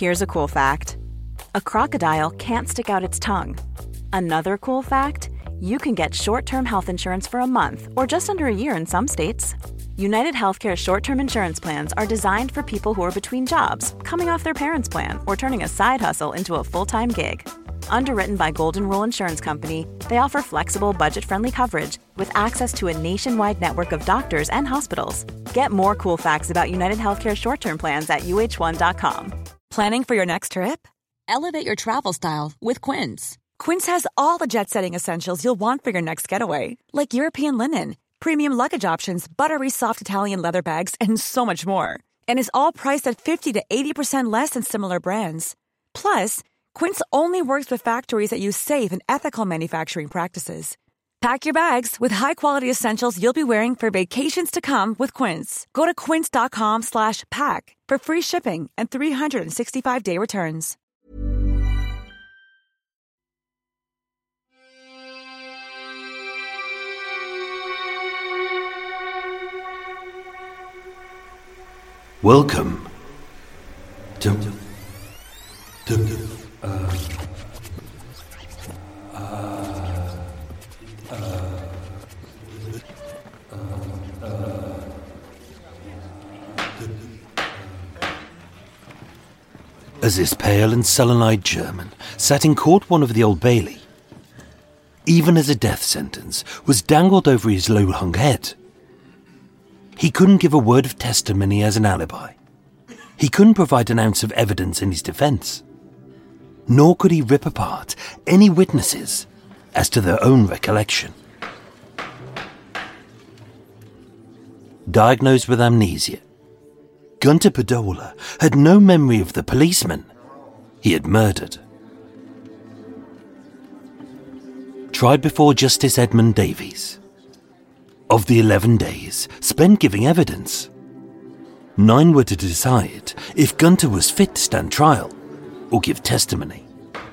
Here's a cool fact. A crocodile can't stick out its tongue. Another cool fact, you can get short-term health insurance for a month or just under a year in some states. United Healthcare short-term insurance plans are designed for people who are between jobs, coming off their parents' plan, or turning a side hustle into a full-time gig. Underwritten by Golden Rule Insurance Company, they offer flexible, budget-friendly coverage with access to a nationwide network of doctors and hospitals. Get more cool facts about United Healthcare short-term plans at uh1.com. Planning for your next trip? Elevate your travel style with Quince. Quince has all the jet-setting essentials you'll want for your next getaway, like European linen, premium luggage options, buttery soft Italian leather bags, and so much more. And is all priced at 50 to 80% less than similar brands. Plus, Quince only works with factories that use safe and ethical manufacturing practices. Pack your bags with high-quality essentials you'll be wearing for vacations to come with Quince. Go to quince.com/pack for free shipping and 365-day returns. Welcome to As this pale and sullen-eyed German sat in court one of the Old Bailey, even as a death sentence was dangled over his low-hung head, he couldn't give a word of testimony as an alibi. He couldn't provide an ounce of evidence in his defence. Nor could he rip apart any witnesses as to their own recollection. Diagnosed with amnesia, Gunter Padola had no memory of the policeman he had murdered. Tried before Justice Edmund Davies. Of the 11 days spent giving evidence, 9 were to decide if Gunter was fit to stand trial or give testimony.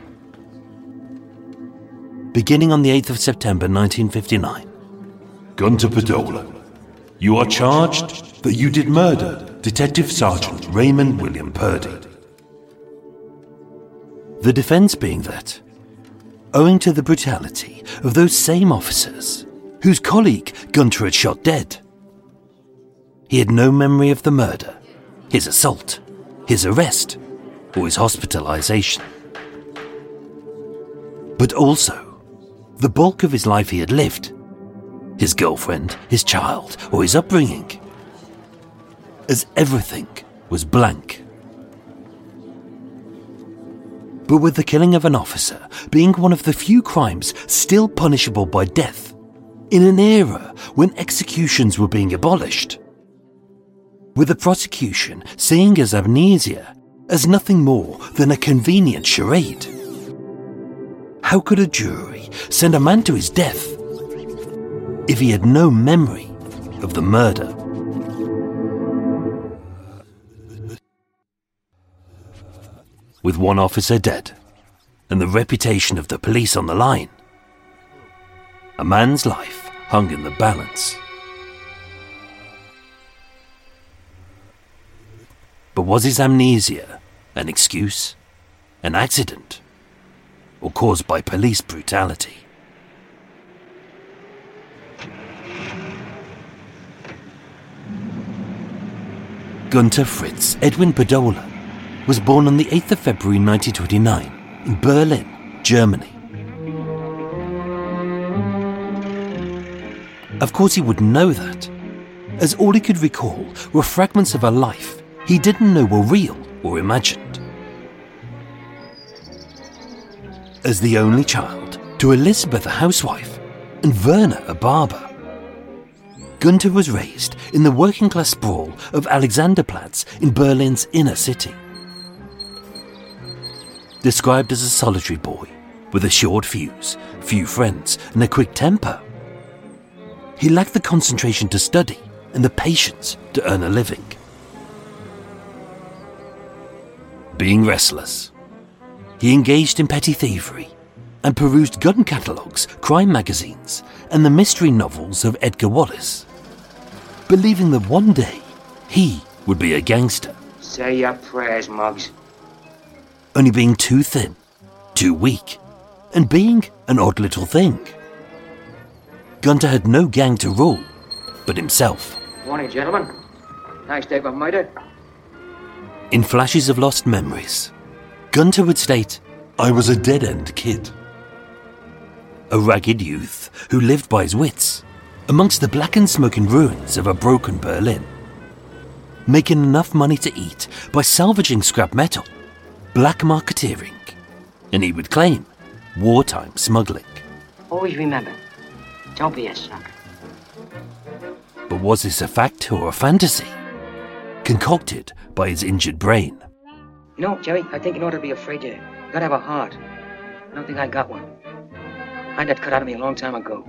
Beginning on the 8th of September 1959. Gunter Padola, you are charged that you did murder Detective Sergeant Raymond William Purdy. The defence being that, owing to the brutality of those same officers whose colleague Gunter had shot dead, he had no memory of the murder, his assault, his arrest, or his hospitalisation. But also, the bulk of his life he had lived, his girlfriend, his child, or his upbringing, as everything was blank. But with the killing of an officer being one of the few crimes still punishable by death, in an era when executions were being abolished, with the prosecution seeing his amnesia as nothing more than a convenient charade, how could a jury send a man to his death if he had no memory of the murder? With one officer dead and the reputation of the police on the line, a man's life hung in the balance. But was his amnesia an excuse, an accident, or caused by police brutality? Gunter Fritz Edwin Padola was born on the 8th of February 1929 in Berlin, Germany. Of course he wouldn't know that, as all he could recall were fragments of a life he didn't know were real or imagined. As the only child to Elizabeth a housewife and Werner a barber, Gunter was raised in the working-class sprawl of Alexanderplatz in Berlin's inner city. Described as a solitary boy with a short fuse, few friends, and a quick temper, he lacked the concentration to study and the patience to earn a living. Being restless, he engaged in petty thievery and perused gun catalogues, crime magazines, and the mystery novels of Edgar Wallace, believing that one day he would be a gangster. Say your prayers, Muggs. only being too thin, too weak, and being an odd little thing. Gunter had no gang to rule but himself. Morning, gentlemen. Nice day for murder. In flashes of lost memories, Gunter would state, I was a dead-end kid. a ragged youth who lived by his wits amongst the blackened smoking ruins of a broken Berlin, making enough money to eat by salvaging scrap metal, black marketeering, and he would claim wartime smuggling. Always remember, don't be a sucker. But was this a fact or a fantasy, concocted by his injured brain? You know, Jerry, I think in order to be afraid, you gotta have a heart. I don't think I got one. I got cut out of me a long time ago.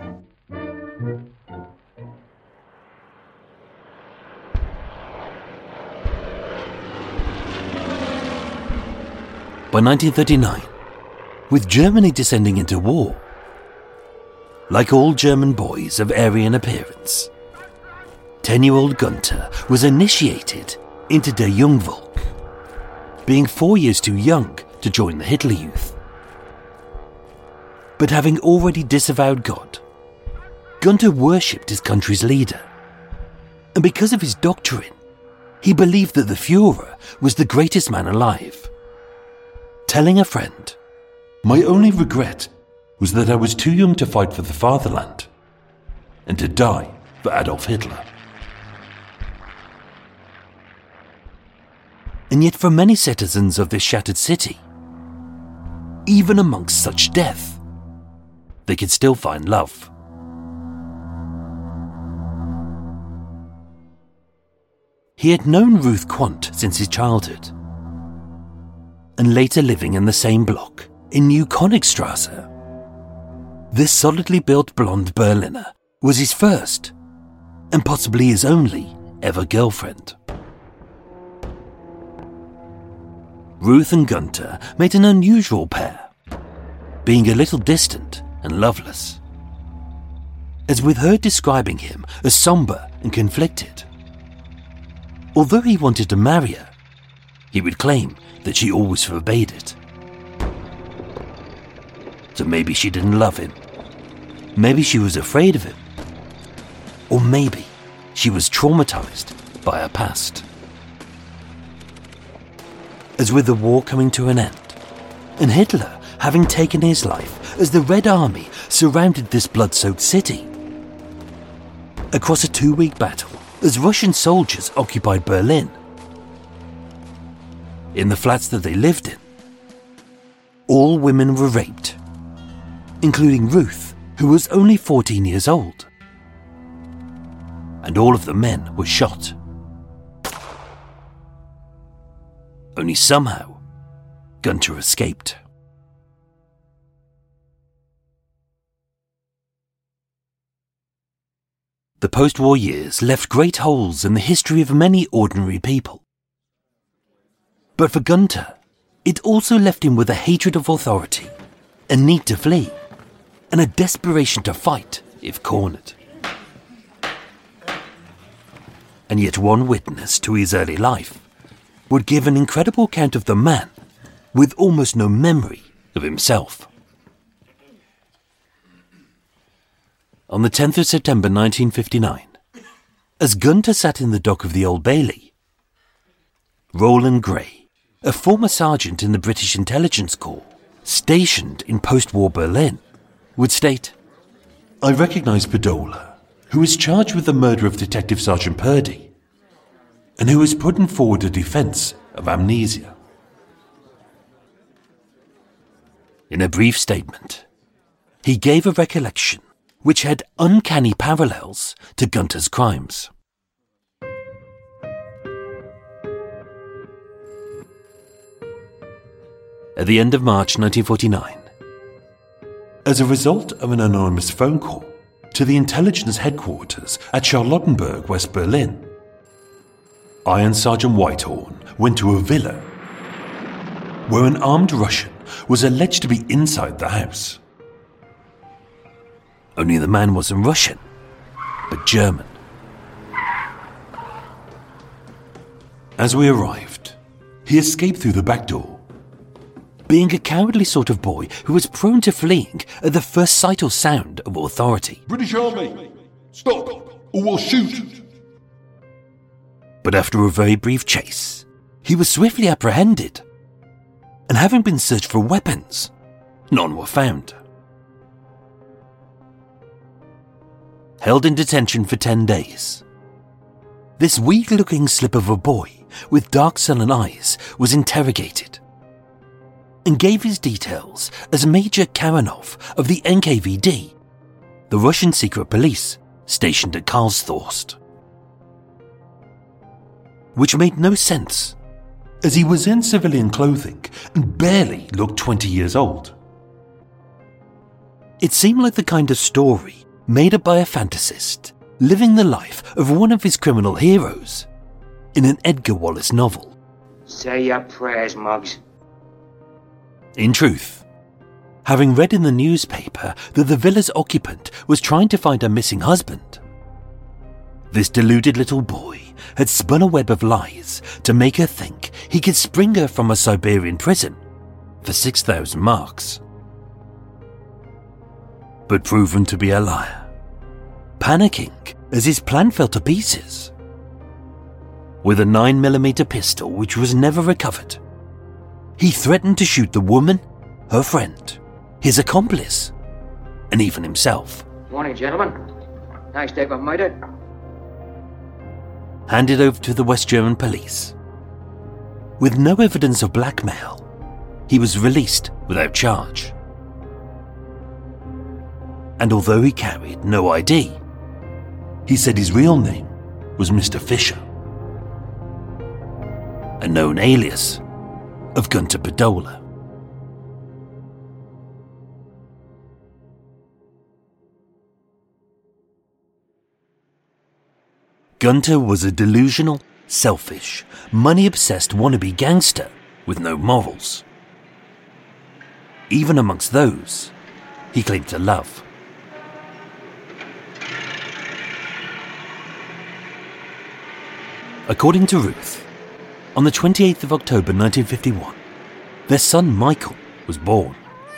By 1939, with Germany descending into war, like all German boys of Aryan appearance, 10-year-old Gunter was initiated into Der Jungvolk, being 4 years too young to join the Hitler Youth. But having already disavowed God, Gunter worshipped his country's leader, and because of his doctrine, he believed that the Führer was the greatest man alive. Telling a friend, My only regret was that I was too young to fight for the fatherland and to die for Adolf Hitler. And yet for many citizens of this shattered city, even amongst such death, they could still find love. He had known Ruth Quandt since his childhood, and later living in the same block in New Königstrasse. This solidly built blonde Berliner was his first, and possibly his only, ever girlfriend. Ruth and Gunter made an unusual pair, being a little distant and loveless, as with her describing him as sombre and conflicted. Although he wanted to marry her, he would claim that she always forbade it. So maybe she didn't love him, maybe she was afraid of him, or maybe she was traumatized by her past. As with the war coming to an end, and Hitler having taken his life as the Red Army surrounded this blood-soaked city, across a 2-week battle as Russian soldiers occupied Berlin, in the flats that they lived in, all women were raped, including Ruth, who was only 14 years old, and all of the men were shot. Only somehow, Gunter escaped. The post-war years left great holes in the history of many ordinary people. But for Gunter, it also left him with a hatred of authority, a need to flee, and a desperation to fight if cornered. And yet one witness to his early life would give an incredible account of the man with almost no memory of himself. On the 10th of September 1959, as Gunter sat in the dock of the Old Bailey, Roland Gray, a former sergeant in the British Intelligence Corps, stationed in post-war Berlin, would state, I recognise Padola, who is charged with the murder of Detective Sergeant Purdy, and who is putting forward a defence of amnesia. In a brief statement, he gave a recollection which had uncanny parallels to Gunter's crimes. At the end of March 1949, as a result of an anonymous phone call to the intelligence headquarters at Charlottenburg, West Berlin, Iron Sergeant Whitehorn went to a villa where an armed Russian was alleged to be inside the house. Only the man wasn't Russian, but German. As we arrived, he escaped through the back door being a cowardly sort of boy who was prone to fleeing at the first sight or sound of authority. British Army! Stop, or we'll shoot! But after a very brief chase, he was swiftly apprehended, and having been searched for weapons, none were found. Held in detention for 10 days, this weak-looking slip of a boy with dark sullen eyes was interrogated and gave his details as Major Karanov of the NKVD, the Russian secret police stationed at Karlshorst. Which made no sense, as he was in civilian clothing and barely looked 20 years old. It seemed like the kind of story made up by a fantasist living the life of one of his criminal heroes in an Edgar Wallace novel. Say your prayers, Muggs. In truth, having read in the newspaper that the villa's occupant was trying to find her missing husband, this deluded little boy had spun a web of lies to make her think he could spring her from a Siberian prison for 6,000 marks. But proven to be a liar. Panicking as his plan fell to pieces. With a 9mm pistol which was never recovered, he threatened to shoot the woman, her friend, his accomplice, and even himself. Morning, gentlemen. Nice day for murder. Handed over to the West German police. With no evidence of blackmail, he was released without charge. And although he carried no ID, he said his real name was Mr. Fisher, a known alias of Gunter Padola. Gunter was a delusional, selfish, money-obsessed wannabe gangster with no morals. Even amongst those he claimed to love. According to Ruth, on the 28th of October 1951, their son Michael was born.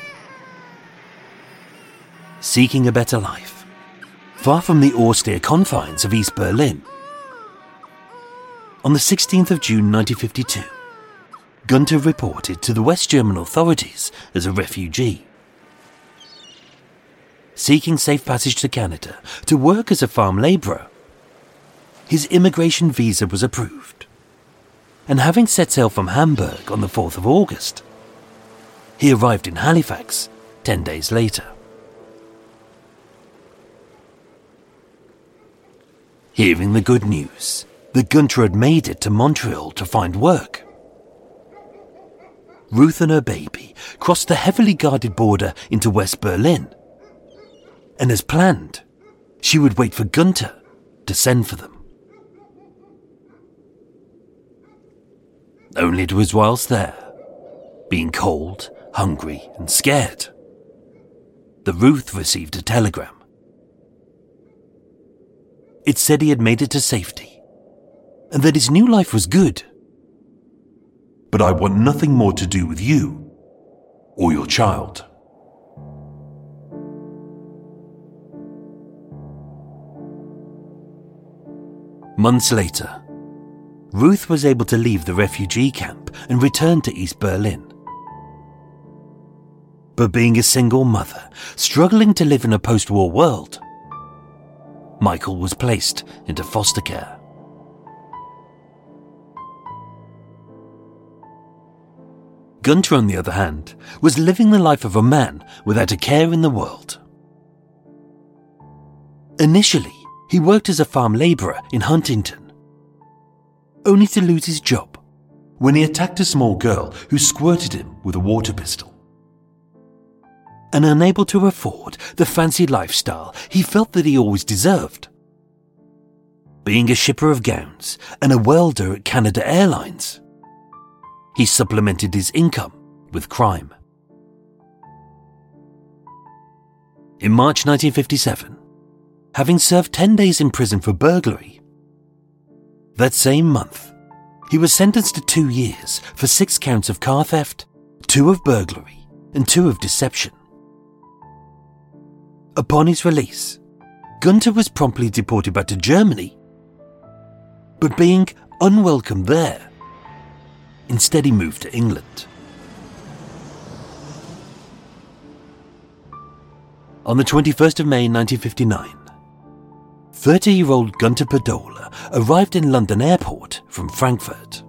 Seeking a better life, far from the austere confines of East Berlin. On the 16th of June 1952, Gunter reported to the West German authorities as a refugee. Seeking safe passage to Canada to work as a farm labourer, his immigration visa was approved, and having set sail from Hamburg on the 4th of August, he arrived in Halifax 10 days later. Hearing the good news that Gunter had made it to Montreal to find work, Ruth and her baby crossed the heavily guarded border into West Berlin, and as planned, she would wait for Gunter to send for them. Only it was whilst there, being cold, hungry and scared, that Ruth received a telegram. It said he had made it to safety, and that his new life was good. But I want nothing more to do with you or your child. Months later, Ruth was able to leave the refugee camp and return to East Berlin. But being a single mother, struggling to live in a post-war world, Michael was placed into foster care. Gunter, on the other hand, was living the life of a man without a care in the world. Initially, he worked as a farm labourer in Huntington, only to lose his job when he attacked a small girl who squirted him with a water pistol. And unable to afford the fancy lifestyle he felt that he always deserved. Being a shipper of gowns and a welder at Canada Airlines, he supplemented his income with crime. In March 1957, having served 10 days in prison for burglary, that same month, he was sentenced to 2 years for 6 counts of car theft, 2 of burglary and 2 of deception. Upon his release, Gunter was promptly deported back to Germany, but being unwelcome there, instead he moved to England. On the 21st of May 1959, 30-year-old Gunter Padola arrived in London Airport from Frankfurt.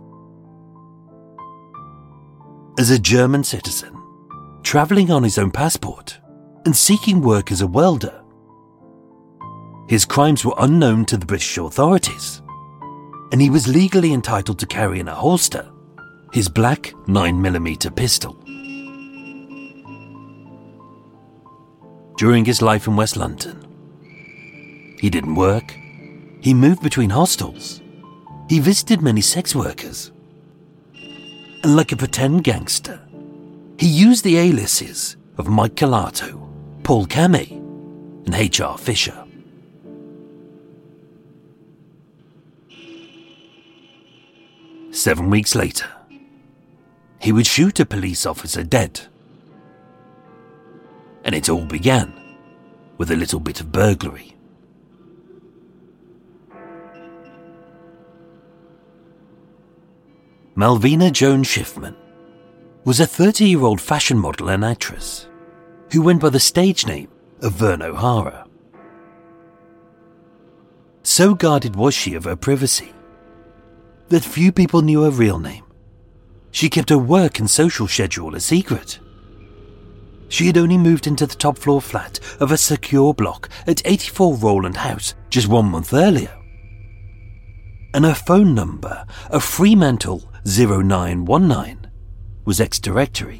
As a German citizen, travelling on his own passport and seeking work as a welder, his crimes were unknown to the British authorities, and he was legally entitled to carry in a holster his black 9mm pistol. During his life in West London, he didn't work, he moved between hostels, he visited many sex workers, and like a pretend gangster, he used the aliases of Mike Calato, Paul Kamei, and H.R. Fisher. Seven weeks later, he would shoot a police officer dead. And it all began with a little bit of burglary. Malvina Joan Schiffman was a 30-year-old fashion model and actress who went by the stage name of Vern O'Hara. So guarded was she of her privacy that few people knew her real name. She kept her work and social schedule a secret. She had only moved into the top floor flat of a secure block at 84 Rowland House just 1 month earlier. And her phone number of Fremantle 0919 was ex-directory.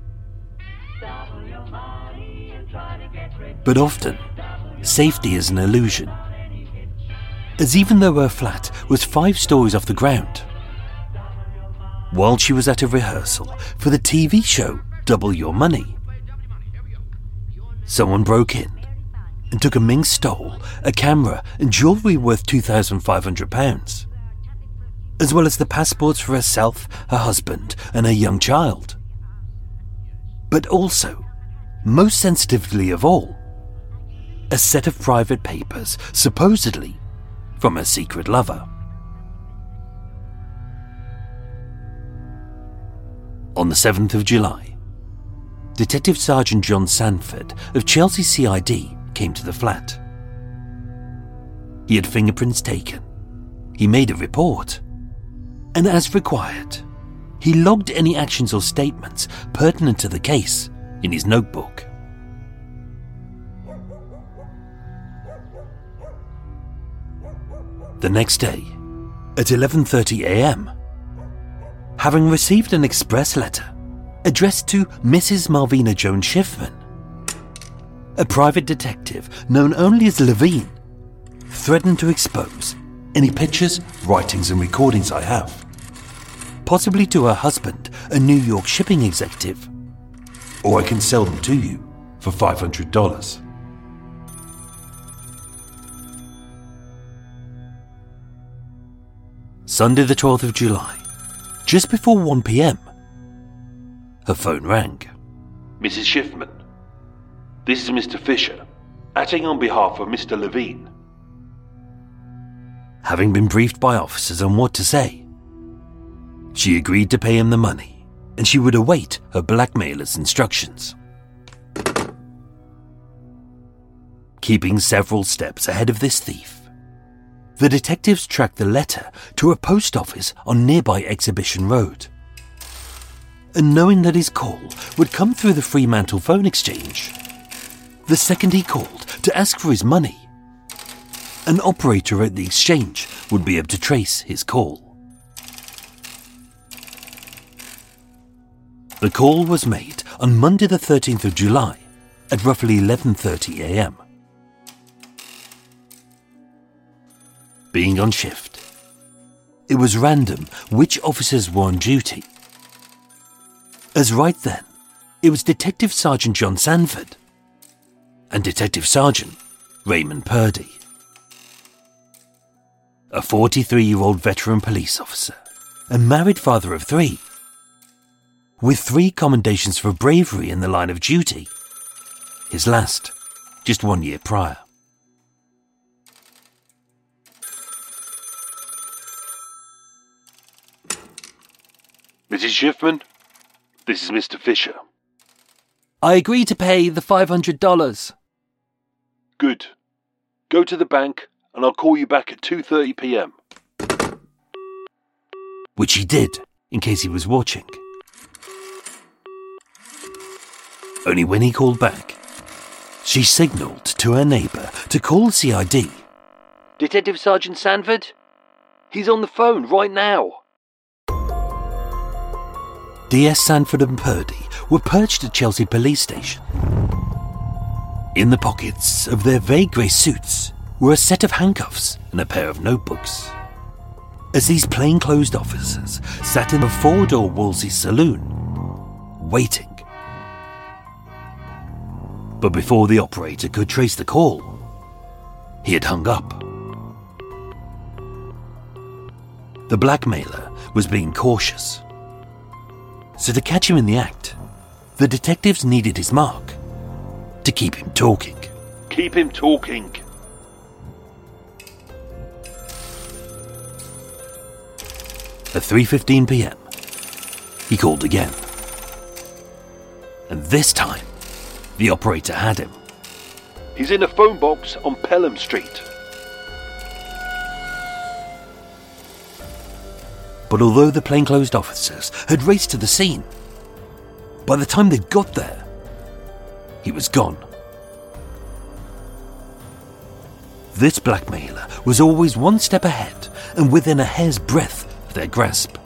But often, safety is an illusion, as even though her flat was 5 stories off the ground, while she was at a rehearsal for the TV show Double Your Money, someone broke in and took a Ming stole, a camera and jewellery worth £2,500, as well as the passports for herself, her husband and her young child. But also, most sensitively of all, a set of private papers, supposedly from her secret lover. On the 7th of July, Detective Sergeant John Sanford of Chelsea CID came to the flat. He had fingerprints taken, he made a report, and as required, he logged any actions or statements pertinent to the case in his notebook. The next day, at 11:30 a.m., having received an express letter addressed to Mrs. Malvina Joan Schiffman, a private detective known only as Levine threatened to expose any pictures, writings and recordings I have, possibly to her husband, a New York shipping executive, or I can sell them to you for $500. Sunday the 12th of July, just before 1 p.m, her phone rang. Mrs. Schiffman, this is Mr. Fisher, acting on behalf of Mr. Levine. Having been briefed by officers on what to say, she agreed to pay him the money and she would await her blackmailer's instructions. Keeping several steps ahead of this thief, the detectives tracked the letter to a post office on nearby Exhibition Road. And knowing that his call would come through the Fremantle phone exchange, the second he called to ask for his money, an operator at the exchange would be able to trace his call. The call was made on Monday the 13th of July at roughly 11:30 a.m. Being on shift, it was random which officers were on duty, as right then it was Detective Sergeant John Sanford and Detective Sergeant Raymond Purdy. A 43-year-old veteran police officer and married father of 3 with 3 commendations for bravery in the line of duty. His last, just 1 year prior. Mrs. Schiffman, this is Mr. Fisher. I agree to pay the $500. Good. Go to the bank and I'll call you back at 2:30 p.m. Which he did, in case he was watching. Only when he called back, she signalled to her neighbour to call CID. Detective Sergeant Sanford? He's on the phone right now. DS Sanford and Purdy were perched at Chelsea Police Station. In the pockets of their vague grey suits were a set of handcuffs and a pair of notebooks. As these plainclothes officers sat in a 4-door Wolsey saloon, waiting. But before the operator could trace the call, he had hung up. The blackmailer was being cautious. So to catch him in the act, the detectives needed his mark to keep him talking. Keep him talking. At 3:15 p.m, he called again. And this time, the operator had him. He's in a phone box on Pelham Street. But although the plainclothes officers had raced to the scene, by the time they'd got there, he was gone. This blackmailer was always one step ahead and within a hair's breadth of their grasp.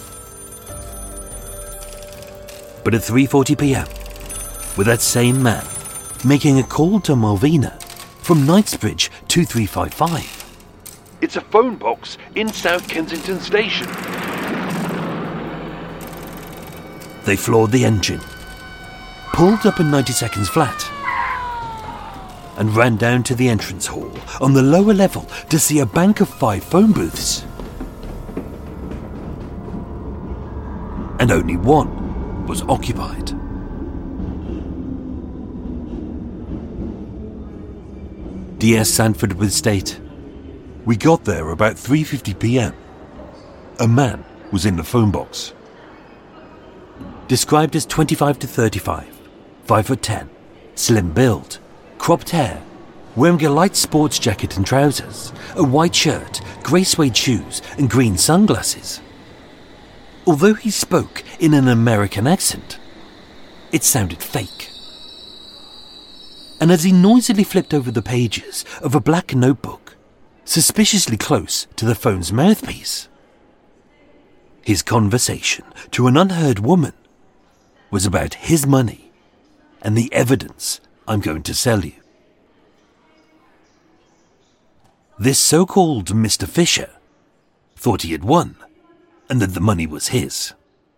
But at 3:40 p.m, with that same man making a call to Malvina from Knightsbridge 2355. It's a phone box in South Kensington Station. They floored the engine, pulled up in 90 seconds flat, and ran down to the entrance hall on the lower level to see a bank of 5 phone booths. And only one was occupied. DS Sanford would state, "We got there about 3:50 p.m. A man was in the phone box. Described as 25 to 35, 5'10", slim build, cropped hair, wearing a light sports jacket and trousers, a white shirt, grey suede shoes and green sunglasses. Although he spoke in an American accent, it sounded fake. And as he noisily flipped over the pages of a black notebook, suspiciously close to the phone's mouthpiece, his conversation to an unheard woman was about his money and the evidence I'm going to sell you. This so-called Mr. Fisher thought he had won and that the money was his.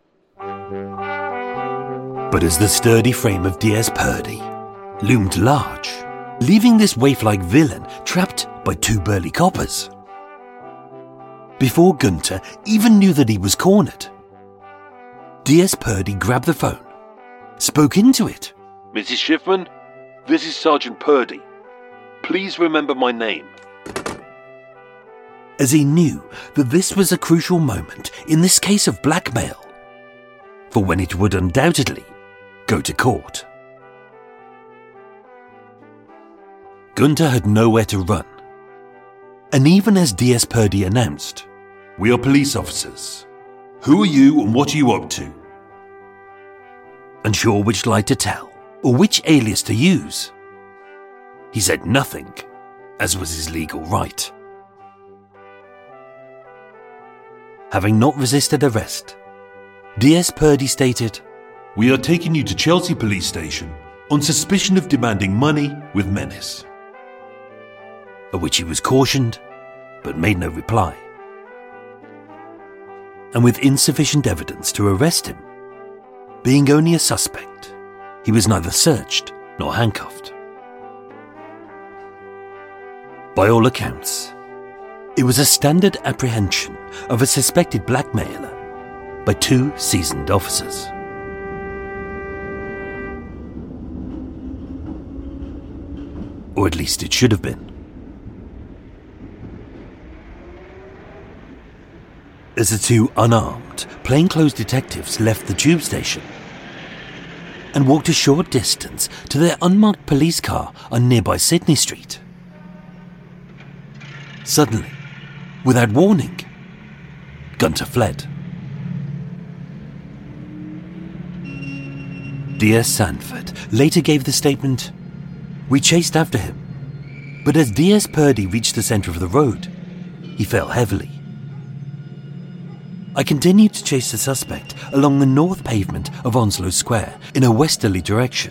But as the sturdy frame of DS Purdy loomed large, leaving this waif-like villain trapped by 2 burly coppers, before Gunter even knew that he was cornered, DS Purdy grabbed the phone, spoke into it. Mrs. Schiffman, this is Sergeant Purdy. Please remember my name. As he knew that this was a crucial moment in this case of blackmail, for when it would undoubtedly go to court. Gunter had nowhere to run. And even as DS Purdy announced, "We are police officers. Who are you and what are you up to?" unsure which lie to tell or which alias to use, he said nothing, as was his legal right. Having not resisted arrest, DS Purdy stated, "We are taking you to Chelsea Police Station on suspicion of demanding money with menace." At which he was cautioned, but made no reply. And with insufficient evidence to arrest him, being only a suspect, he was neither searched nor handcuffed. By all accounts, it was a standard apprehension of a suspected blackmailer by 2 seasoned officers. Or at least it should have been. As the two unarmed, plainclothes detectives left the tube station and walked a short distance to their unmarked police car on nearby Sydney Street, suddenly, without warning, Gunter fled. D.S. Sanford later gave the statement, "We chased after him, but as D.S. Purdy reached the centre of the road, he fell heavily. I continued to chase the suspect along the north pavement of Onslow Square in a westerly direction.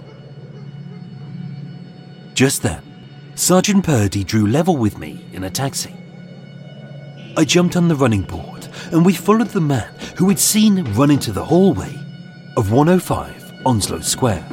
Just then, Sergeant Purdy drew level with me in a taxi. I jumped on the running board and we followed the man who we'd seen run into the hallway of 105 Onslow Square.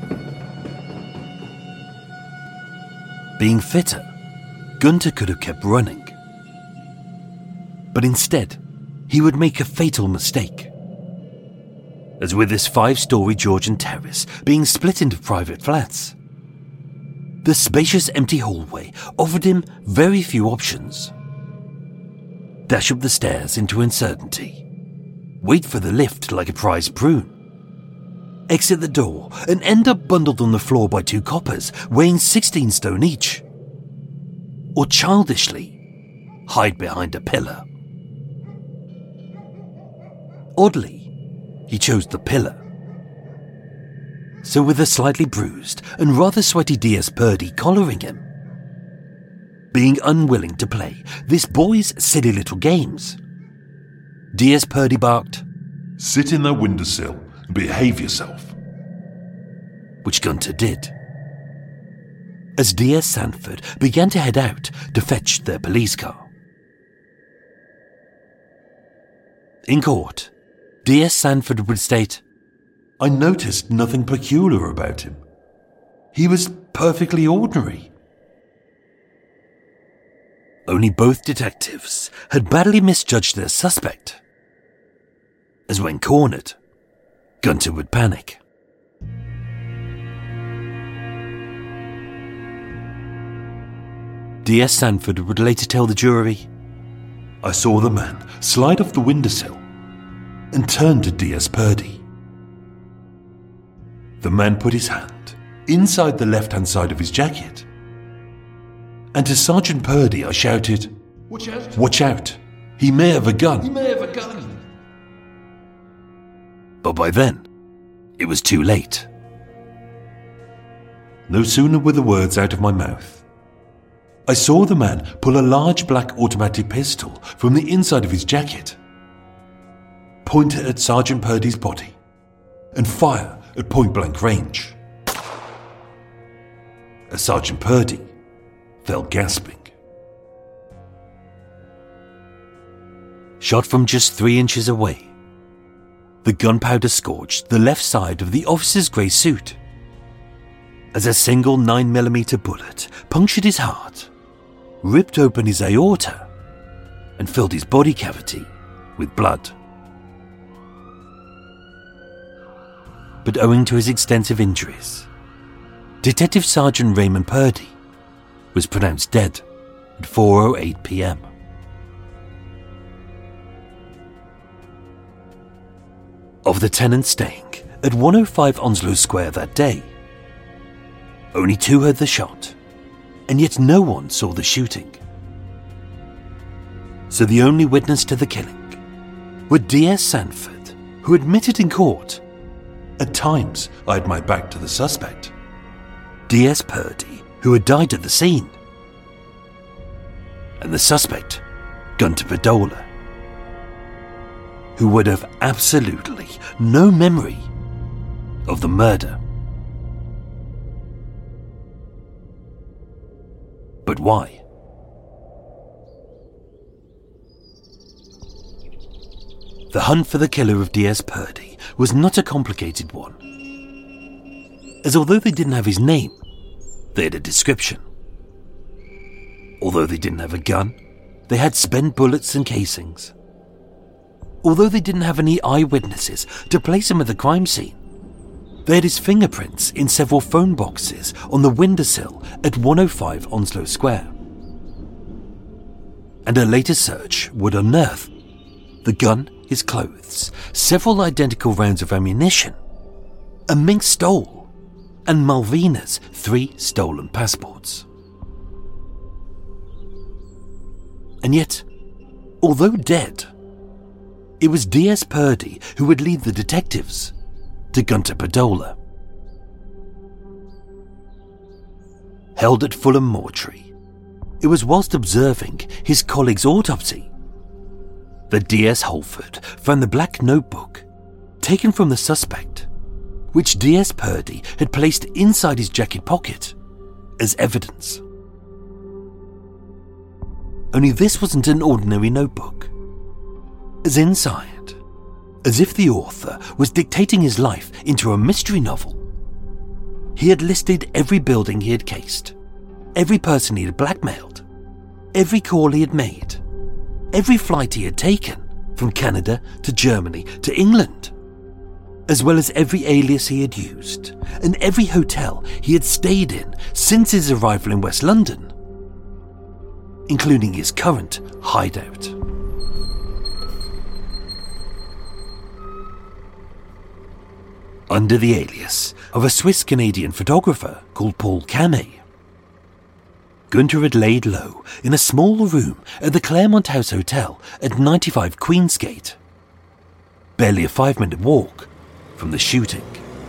Being fitter, Gunter could have kept running. But instead, he would make a fatal mistake. As with this 5-story Georgian terrace being split into private flats, the spacious empty hallway offered him very few options. Dash up the stairs into uncertainty, wait for the lift like a prized prune, exit the door and end up bundled on the floor by 2 coppers weighing 16 stone each, or childishly hide behind a pillar. Oddly, he chose the pillar. So with a slightly bruised and rather sweaty D.S. Purdy collaring him, being unwilling to play this boy's silly little games, D.S. Purdy barked, "Sit in that windowsill and behave yourself." Which Gunter did. As D.S. Sanford began to head out to fetch their police car. In court, D.S. Sanford would state, "I noticed nothing peculiar about him. He was perfectly ordinary." Only both detectives had badly misjudged their suspect, as when cornered, Gunter would panic. D.S. Sanford would later tell the jury, "I saw the man slide off the windowsill and turned to D.S. Purdy. The man put his hand inside the left-hand side of his jacket, and to Sergeant Purdy I shouted, 'Watch out! Watch out! He may have a gun! He may have a gun!' But by then, it was too late. No sooner were the words out of my mouth, I saw the man pull a large black automatic pistol from the inside of his jacket, point it at Sergeant Purdy's body, and fire at point-blank range. As Sergeant Purdy fell gasping. Shot from just 3 inches away, the gunpowder scorched the left side of the officer's grey suit, as a single 9mm bullet punctured his heart, ripped open his aorta, and filled his body cavity with blood. But owing to his extensive injuries, Detective Sergeant Raymond Purdy was pronounced dead at 4:08 p.m. Of the tenants staying at 105 Onslow Square that day, only 2 heard the shot, and yet no one saw the shooting. So the only witness to the killing were D.S. Sanford, who admitted in court, "At times I had my back to the suspect." D.S. Purdy, who had died at the scene, and the suspect, Gunter Padola, who would have absolutely no memory of the murder. But why? The hunt for the killer of D.S. Purdy was not a complicated one, as although they didn't have his name, they had a description. Although they didn't have a gun, they had spent bullets and casings. Although they didn't have any eyewitnesses to place him at the crime scene, they had his fingerprints in several phone boxes on the windowsill at 105 Onslow Square. And a later search would unearth the gun, his clothes, several identical rounds of ammunition, a mink stole, and Malvina's 3 stolen passports. And yet, although dead, it was D.S. Purdy who would lead the detectives to Gunter Padola. Held at Fulham Mortuary, it was whilst observing his colleague's autopsy that D.S. Holford found the black notebook taken from the suspect, which D.S. Purdy had placed inside his jacket pocket as evidence. Only this wasn't an ordinary notebook, as inside, as if the author was dictating his life into a mystery novel, he had listed every building he had cased, every person he had blackmailed, every call he had made, every flight he had taken from Canada to Germany to England, as well as every alias he had used and every hotel he had stayed in since his arrival in West London, including his current hideout. Under the alias of a Swiss-Canadian photographer called Paul Camet, Gunter had laid low in a small room at the Claremont House Hotel at 95 Queensgate, barely a 5-minute walk from the shooting.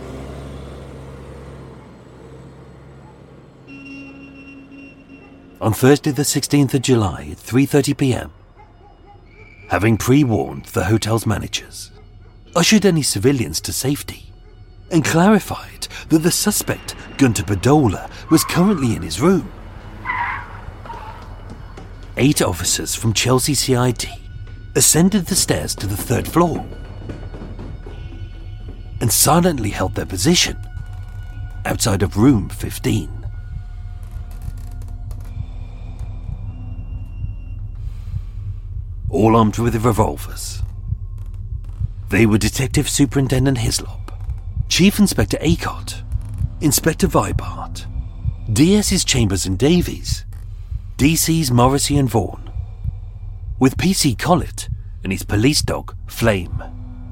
On Thursday the 16th of July at 3:30 p.m, having pre-warned the hotel's managers, ushered any civilians to safety, and clarified that the suspect, Gunter Padola, was currently in his room, 8 officers from Chelsea CID ascended the stairs to the 3rd floor and silently held their position outside of room 15. All armed with revolvers. They were Detective Superintendent Hislop, Chief Inspector Acott, Inspector Vibart, DS's Chambers and Davies, DC's Morrissey and Vaughan, with PC Collett and his police dog, Flame.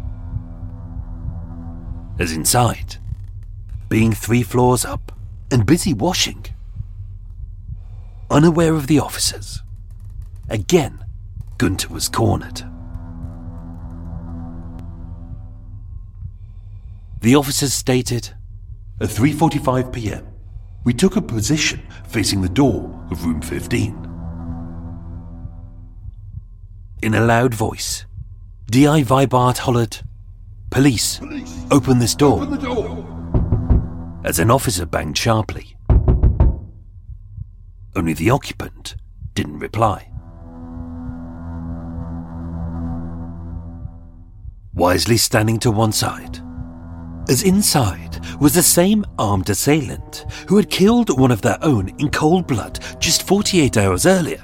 As inside, being 3 floors up and busy washing, unaware of the officers, again Gunter was cornered. The officers stated, At 3:45 p.m, we took a position facing the door of room 15. In a loud voice, D.I. Vibart hollered, Police, open this door. Open the door! As an officer banged sharply. Only the occupant didn't reply. Wisely standing to one side, as inside was the same armed assailant who had killed one of their own in cold blood just 48 hours earlier.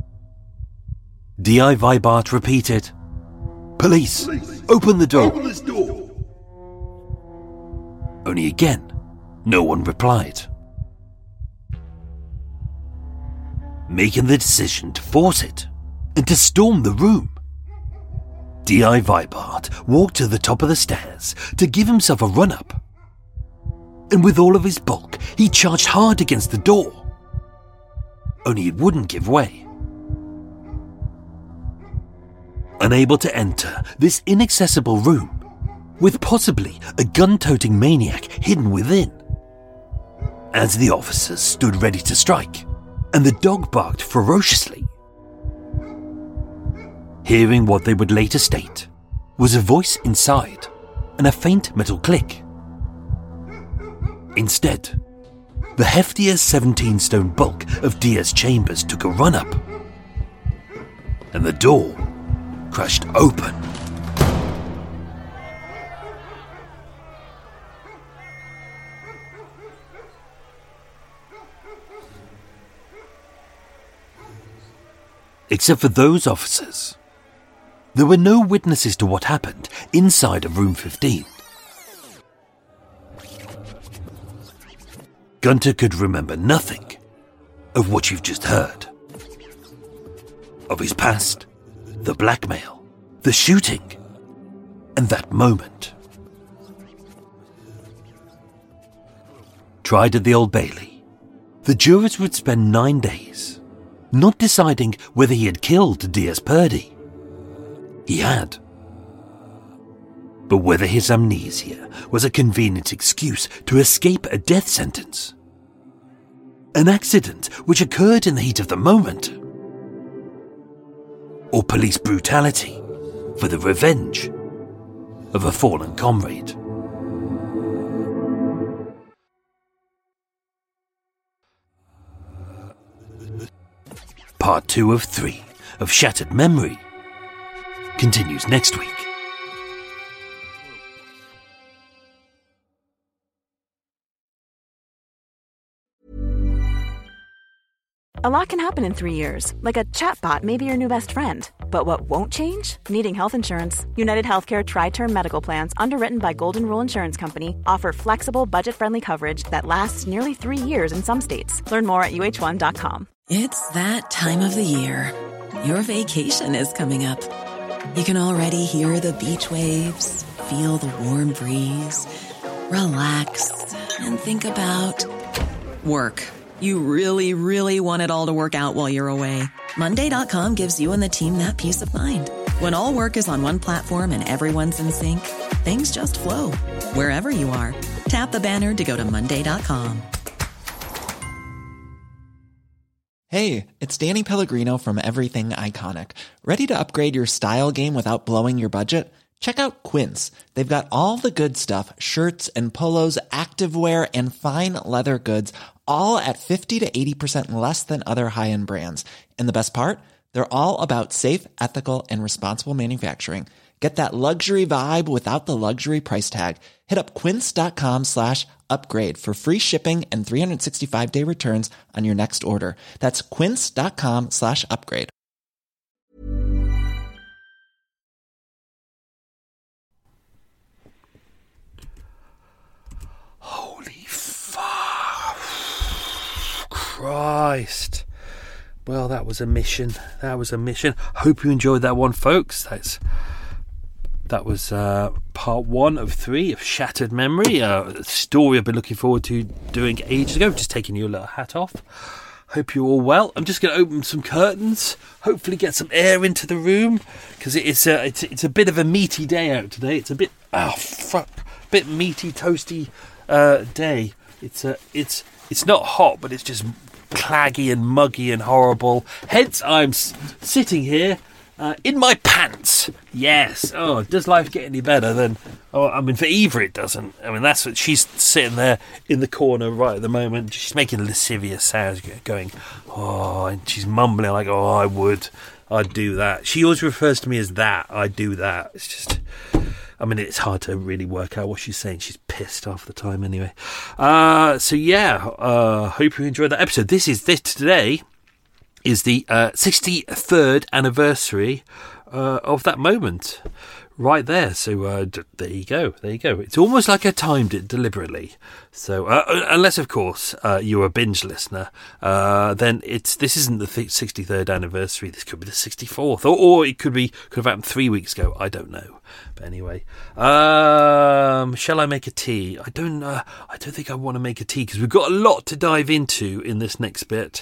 D.I. Vibart repeated, Police, open the door. Open this door! Only again, no one replied. Making the decision to force it and to storm the room, D.I. Vibart walked to the top of the stairs to give himself a run-up. And with all of his bulk, he charged hard against the door. Only it wouldn't give way. Unable to enter this inaccessible room, with possibly a gun-toting maniac hidden within, as the officers stood ready to strike, and the dog barked ferociously. Hearing what they would later state was a voice inside and a faint metal click. Instead, the heftier 17-stone bulk of D.S. Chambers took a run-up, and the door crashed open. Except for those officers, there were no witnesses to what happened inside of room 15. Gunter could remember nothing of what you've just heard. Of his past, the blackmail, the shooting, and that moment. Tried at the Old Bailey, the jurors would spend 9 days not deciding whether he had killed Diaz Purdy. He had. But whether his amnesia was a convenient excuse to escape a death sentence, an accident which occurred in the heat of the moment, or police brutality for the revenge of a fallen comrade. Part 2 of 3 of Shattered Memory continues next week. A lot can happen in 3 years, like a chatbot may be your new best friend. But what won't change? Needing health insurance. United Healthcare Tri-Term Medical Plans, underwritten by Golden Rule Insurance Company, offer flexible, budget-friendly coverage that lasts nearly 3 years in some states. Learn more at uh1.com. It's that time of the year. Your vacation is coming up. You can already hear the beach waves, feel the warm breeze, relax, and think about work. You really, really want it all to work out while you're away. Monday.com gives you and the team that peace of mind. When all work is on one platform and everyone's in sync, things just flow. Wherever you are, tap the banner to go to Monday.com. Hey, it's Danny Pellegrino from Everything Iconic. Ready to upgrade your style game without blowing your budget? Check out Quince. They've got all the good stuff, shirts and polos, activewear, and fine leather goods, all at 50 to 80% less than other high-end brands. And the best part? They're all about safe, ethical, and responsible manufacturing. Get that luxury vibe without the luxury price tag. Hit up quince.com/upgrade for free shipping and 365-day returns on your next order. That's quince.com/upgrade. Holy fuck. Christ. Well, that was a mission. Hope you enjoyed that one, folks. That was part 1 of 3 of Shattered Memory, a story I've been looking forward to doing ages ago. Just taking your little hat off. Hope you're all well. I'm just going to open some curtains, hopefully get some air into the room, because it's a bit of a meaty day out today. It's a bit bit meaty, toasty day. It's not hot, but it's just claggy and muggy and horrible. Hence, I'm sitting here. In my pants. Yes. Oh, does life get any better than... Oh, I mean, for Eva it doesn't. I mean, that's what she's sitting there in the corner right at the moment. She's making lascivious sounds, going, oh, and she's mumbling like, oh, I'd do that. She always refers to me as that. I'd do that. It's just... I mean, it's hard to really work out what she's saying. She's pissed half the time anyway. So, yeah. Hope you enjoyed that episode. This today is the 63rd anniversary of that moment right there. So there you go. It's almost like I timed it deliberately. So unless, of course, you're a binge listener, then this isn't the 63rd anniversary. This could be the 64th, or it could have happened 3 weeks ago. I don't know. But anyway, shall I make a tea? I don't think I want to make a tea because we've got a lot to dive into in this next bit.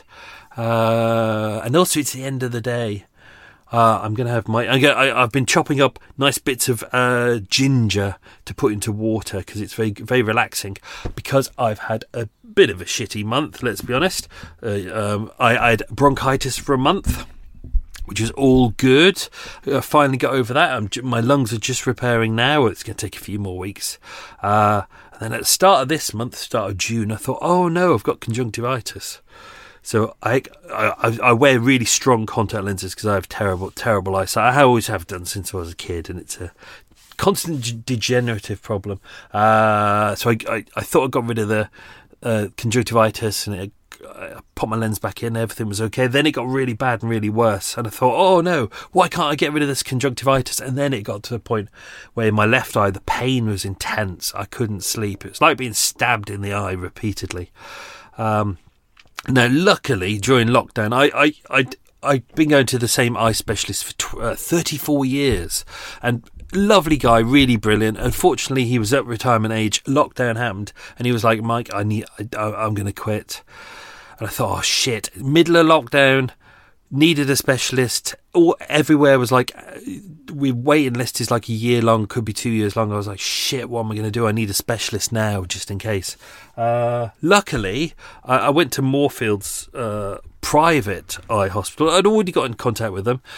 And also it's the end of the day. I'm going to have I've been chopping up nice bits of ginger to put into water because it's very, very relaxing, because I've had a bit of a shitty month, let's be honest. I had bronchitis for a month, which is all good. I finally got over that. My lungs are just repairing now. It's going to take a few more weeks. And then at the start of this month, start of June, I thought, oh no, I've got conjunctivitis. So I wear really strong contact lenses because I have terrible eyesight. I always have done since I was a kid, and it's a constant degenerative problem. So I thought I got rid of the conjunctivitis, and it I put my lens back in, everything was okay. Then it got really bad and really worse, and I thought, oh no, why can't I get rid of this conjunctivitis? And then it got to the point where in my left eye the pain was intense. I couldn't sleep. It was like being stabbed in the eye repeatedly. Now, luckily during lockdown, I've been going to the same eye specialist for 34 years, and lovely guy, really brilliant. Unfortunately, he was at retirement age. Lockdown happened, and he was like, "Mike, I'm going to quit." And I thought, "Oh shit!" Middle of lockdown, needed a specialist. Everywhere was like, we waiting list is like a year long, could be 2 years long. I was like, "Shit, what am I going to do? I need a specialist now, just in case." Luckily, I went to Moorfields private eye hospital. I'd already got in contact with them.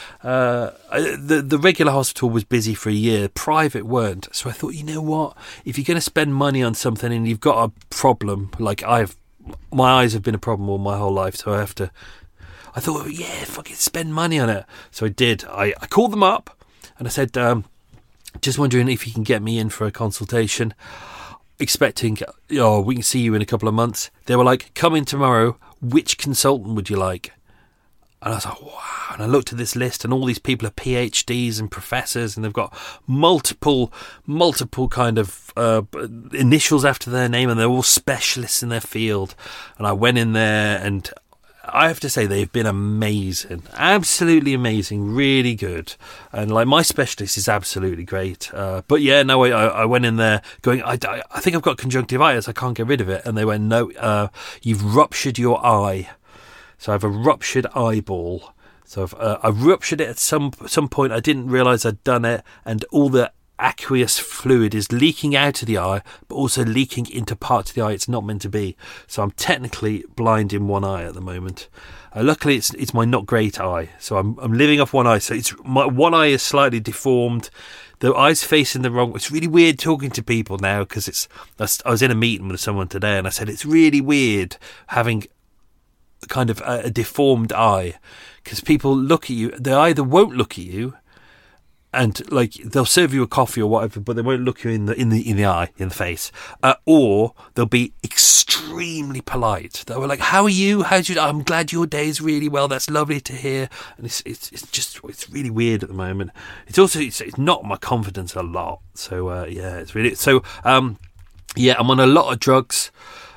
The regular hospital was busy for a year. Private weren't. So I thought, you know what? If you're going to spend money on something and you've got a problem, like my eyes have been a problem all my whole life, so I thought, yeah, fucking spend money on it. So I did. I called them up and I said, just wondering if you can get me in for a consultation. Expecting, we can see you in a couple of months. They were like, come in tomorrow. Which consultant would you like? And I was like, wow. And I looked at this list, and all these people are PhDs and professors, and they've got multiple kind of initials after their name, and they're all specialists in their field. And I went in there, and I have to say they've been amazing, absolutely amazing, really good. And like, my specialist is absolutely great. But yeah, no, I went in there going, I think I've got conjunctivitis, I can't get rid of it. And they went, no, you've ruptured your eye. So I have a ruptured eyeball. So I ruptured it at some point. I didn't realise I'd done it, and all the aqueous fluid is leaking out of the eye, but also leaking into parts of the eye it's not meant to be. So I'm technically blind in one eye at the moment. Luckily, it's my not great eye, so I'm living off one eye. So it's my one eye is slightly deformed. The eye's facing the wrong. It's really weird talking to people now, because I was in a meeting with someone today, and I said it's really weird having kind of a deformed eye, because people look at you. They either won't look at you, and like they'll serve you a coffee or whatever, but they won't look you in the eye, in the face, or they'll be extremely polite. They'll be like, "How are you? I'm glad your day's really well. That's lovely to hear." And it's really weird at the moment. It's also it's knocked my confidence a lot. So yeah, it's really so. Yeah, I'm on a lot of drugs.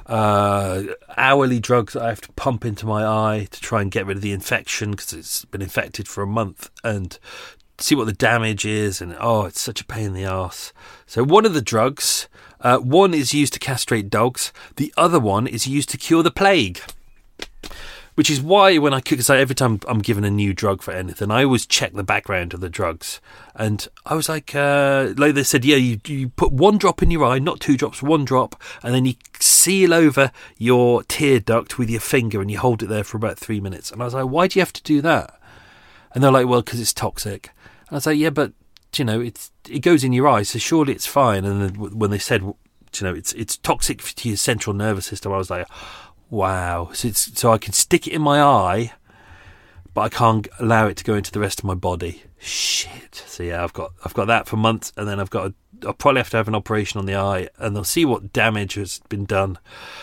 Hourly drugs that I have to pump into my eye to try and get rid of the infection, because it's been infected for a month, and see what the damage is. And it's such a pain in the arse. So one of the drugs, one is used to castrate dogs, the other one is used to cure the plague, which is why when because every time I'm given a new drug for anything, I always check the background of the drugs. And I was like they said, yeah, you put one drop in your eye, not 2 drops, 1 drop, and then you seal over your tear duct with your finger and you hold it there for about 3 minutes. And I was like, why do you have to do that? And they're like, well, because it's toxic. And I was like, yeah, but it goes in your eye, so surely it's fine. And then when they said, it's toxic to your central nervous system, I was like, wow. So I can stick it in my eye, but I can't allow it to go into the rest of my body. Shit. So yeah, I've got that for months, and then I'll probably have to have an operation on the eye, and they'll see what damage has been done.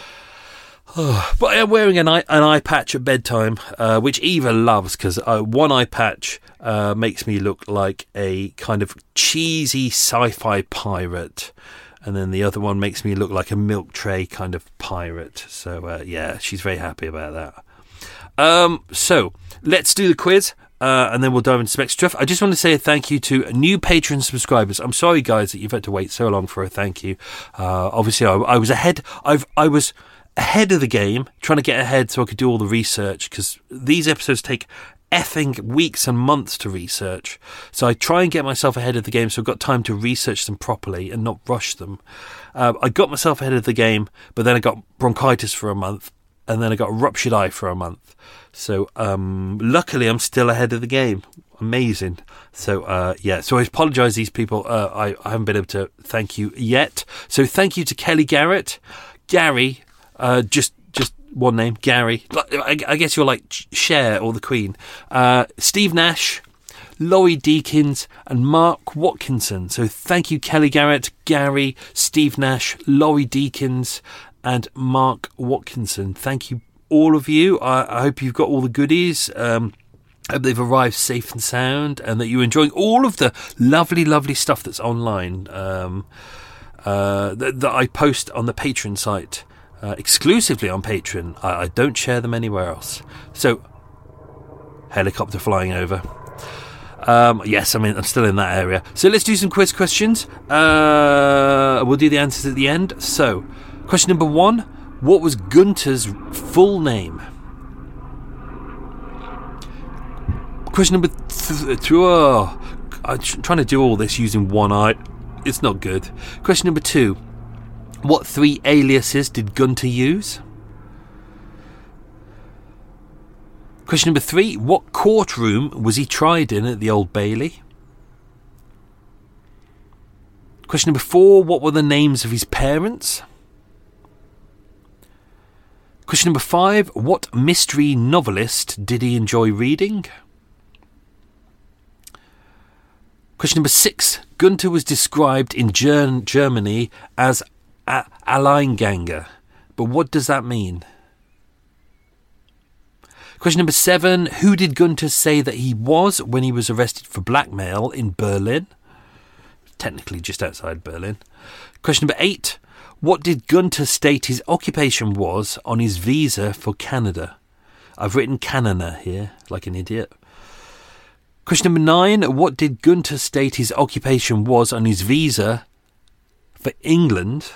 But I'm wearing an eye patch at bedtime, which Eva loves, because one eye patch makes me look like a kind of cheesy sci-fi pirate, and then the other one makes me look like a milk tray kind of pirate. So yeah, she's very happy about that. So let's do the quiz, and then we'll dive into some extra stuff. I just want to say a thank you to new Patreon subscribers. I'm sorry, guys, that you've had to wait so long for a thank you. Obviously, I was ahead. I was ahead of the game, trying to get ahead so I could do all the research, because these episodes take effing weeks and months to research. So I try and get myself ahead of the game, so I've got time to research them properly and not rush them. I got myself ahead of the game, but then I got bronchitis for a month, and then I got a ruptured eye for a month. So luckily I'm still ahead of the game. Amazing. So yeah, so I apologise, these people. I haven't been able to thank you yet. So thank you to Kelly Garrett, Gary, just one name, Gary. I guess you're like Cher or the Queen. Steve Nash, Laurie Deakins, and Mark Watkinson. So thank you, Kelly Garrett, Gary, Steve Nash, Laurie Deakins, and Mark Watkinson. Thank you all of you. I hope you've got all the goodies. I hope they've arrived safe and sound, and that you're enjoying all of the lovely, lovely stuff that's online that I post on the Patreon site, exclusively on Patreon. I don't share them anywhere else. So, helicopter flying over. Yes, I'm still in that area. So let's do some quiz questions. We'll do the answers at the end. So, question number 1. What was Gunther's full name? Question number 3. I'm trying to do all this using one eye. It's not good. Question number 2. What 3 aliases did Gunther use? Question number 3. What courtroom was he tried in at the Old Bailey? Question number 4. What were the names of his parents? Question number 5. What mystery novelist did he enjoy reading? Question number 6. Gunther was described in Germany as Alleinganger, but what does that mean? Question number 7. Who did Gunther say that he was when he was arrested for blackmail in Berlin? Technically just outside Berlin. Question number 8. What did Gunther state his occupation was on his visa for Canada? I've written Canada here, like an idiot. Question number 9. What did Gunther state his occupation was on his visa for England?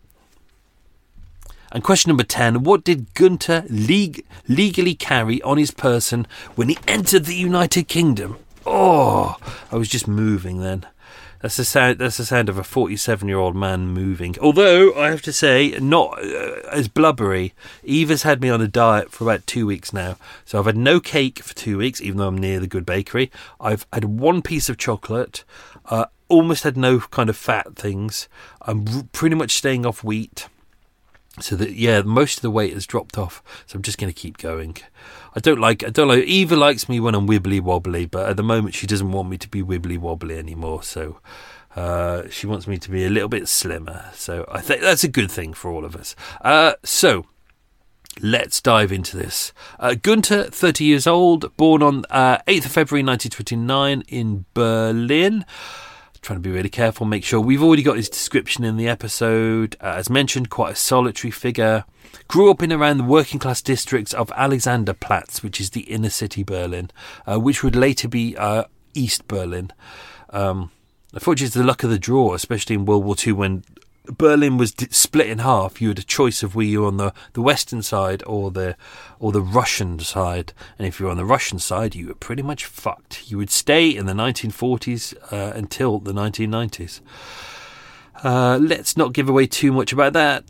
And question number 10. What did Gunther legally carry on his person when he entered the United Kingdom? Oh, I was just moving then. That's the sound of a 47-year-old man moving. Although, I have to say, not as blubbery. Eva's had me on a diet for about 2 weeks now. So I've had no cake for 2 weeks, even though I'm near the good bakery. I've had 1 piece of chocolate. Almost had no kind of fat things. I'm pretty much staying off wheat. So that, yeah, most of the weight has dropped off. So I'm just going to keep going. I don't like. Eva likes me when I'm wibbly wobbly, but at the moment she doesn't want me to be wibbly wobbly anymore. So she wants me to be a little bit slimmer. So I think that's a good thing for all of us. So let's dive into this. Gunther, 30 years old, born on 8th of February 1929 in Berlin. Trying to be really careful, make sure we've already got his description in the episode. As mentioned, quite a solitary figure. Grew up in around the working class districts of Alexanderplatz, which is the inner city Berlin, which would later be East Berlin. Unfortunately, it's the luck of the draw, especially in World War II when Berlin was split in half. You had a choice of whether you were on the western side or the Russian side, and if you were on the Russian side, you were pretty much fucked. You would stay in the 1940s until the 1990s. Let's not give away too much about that.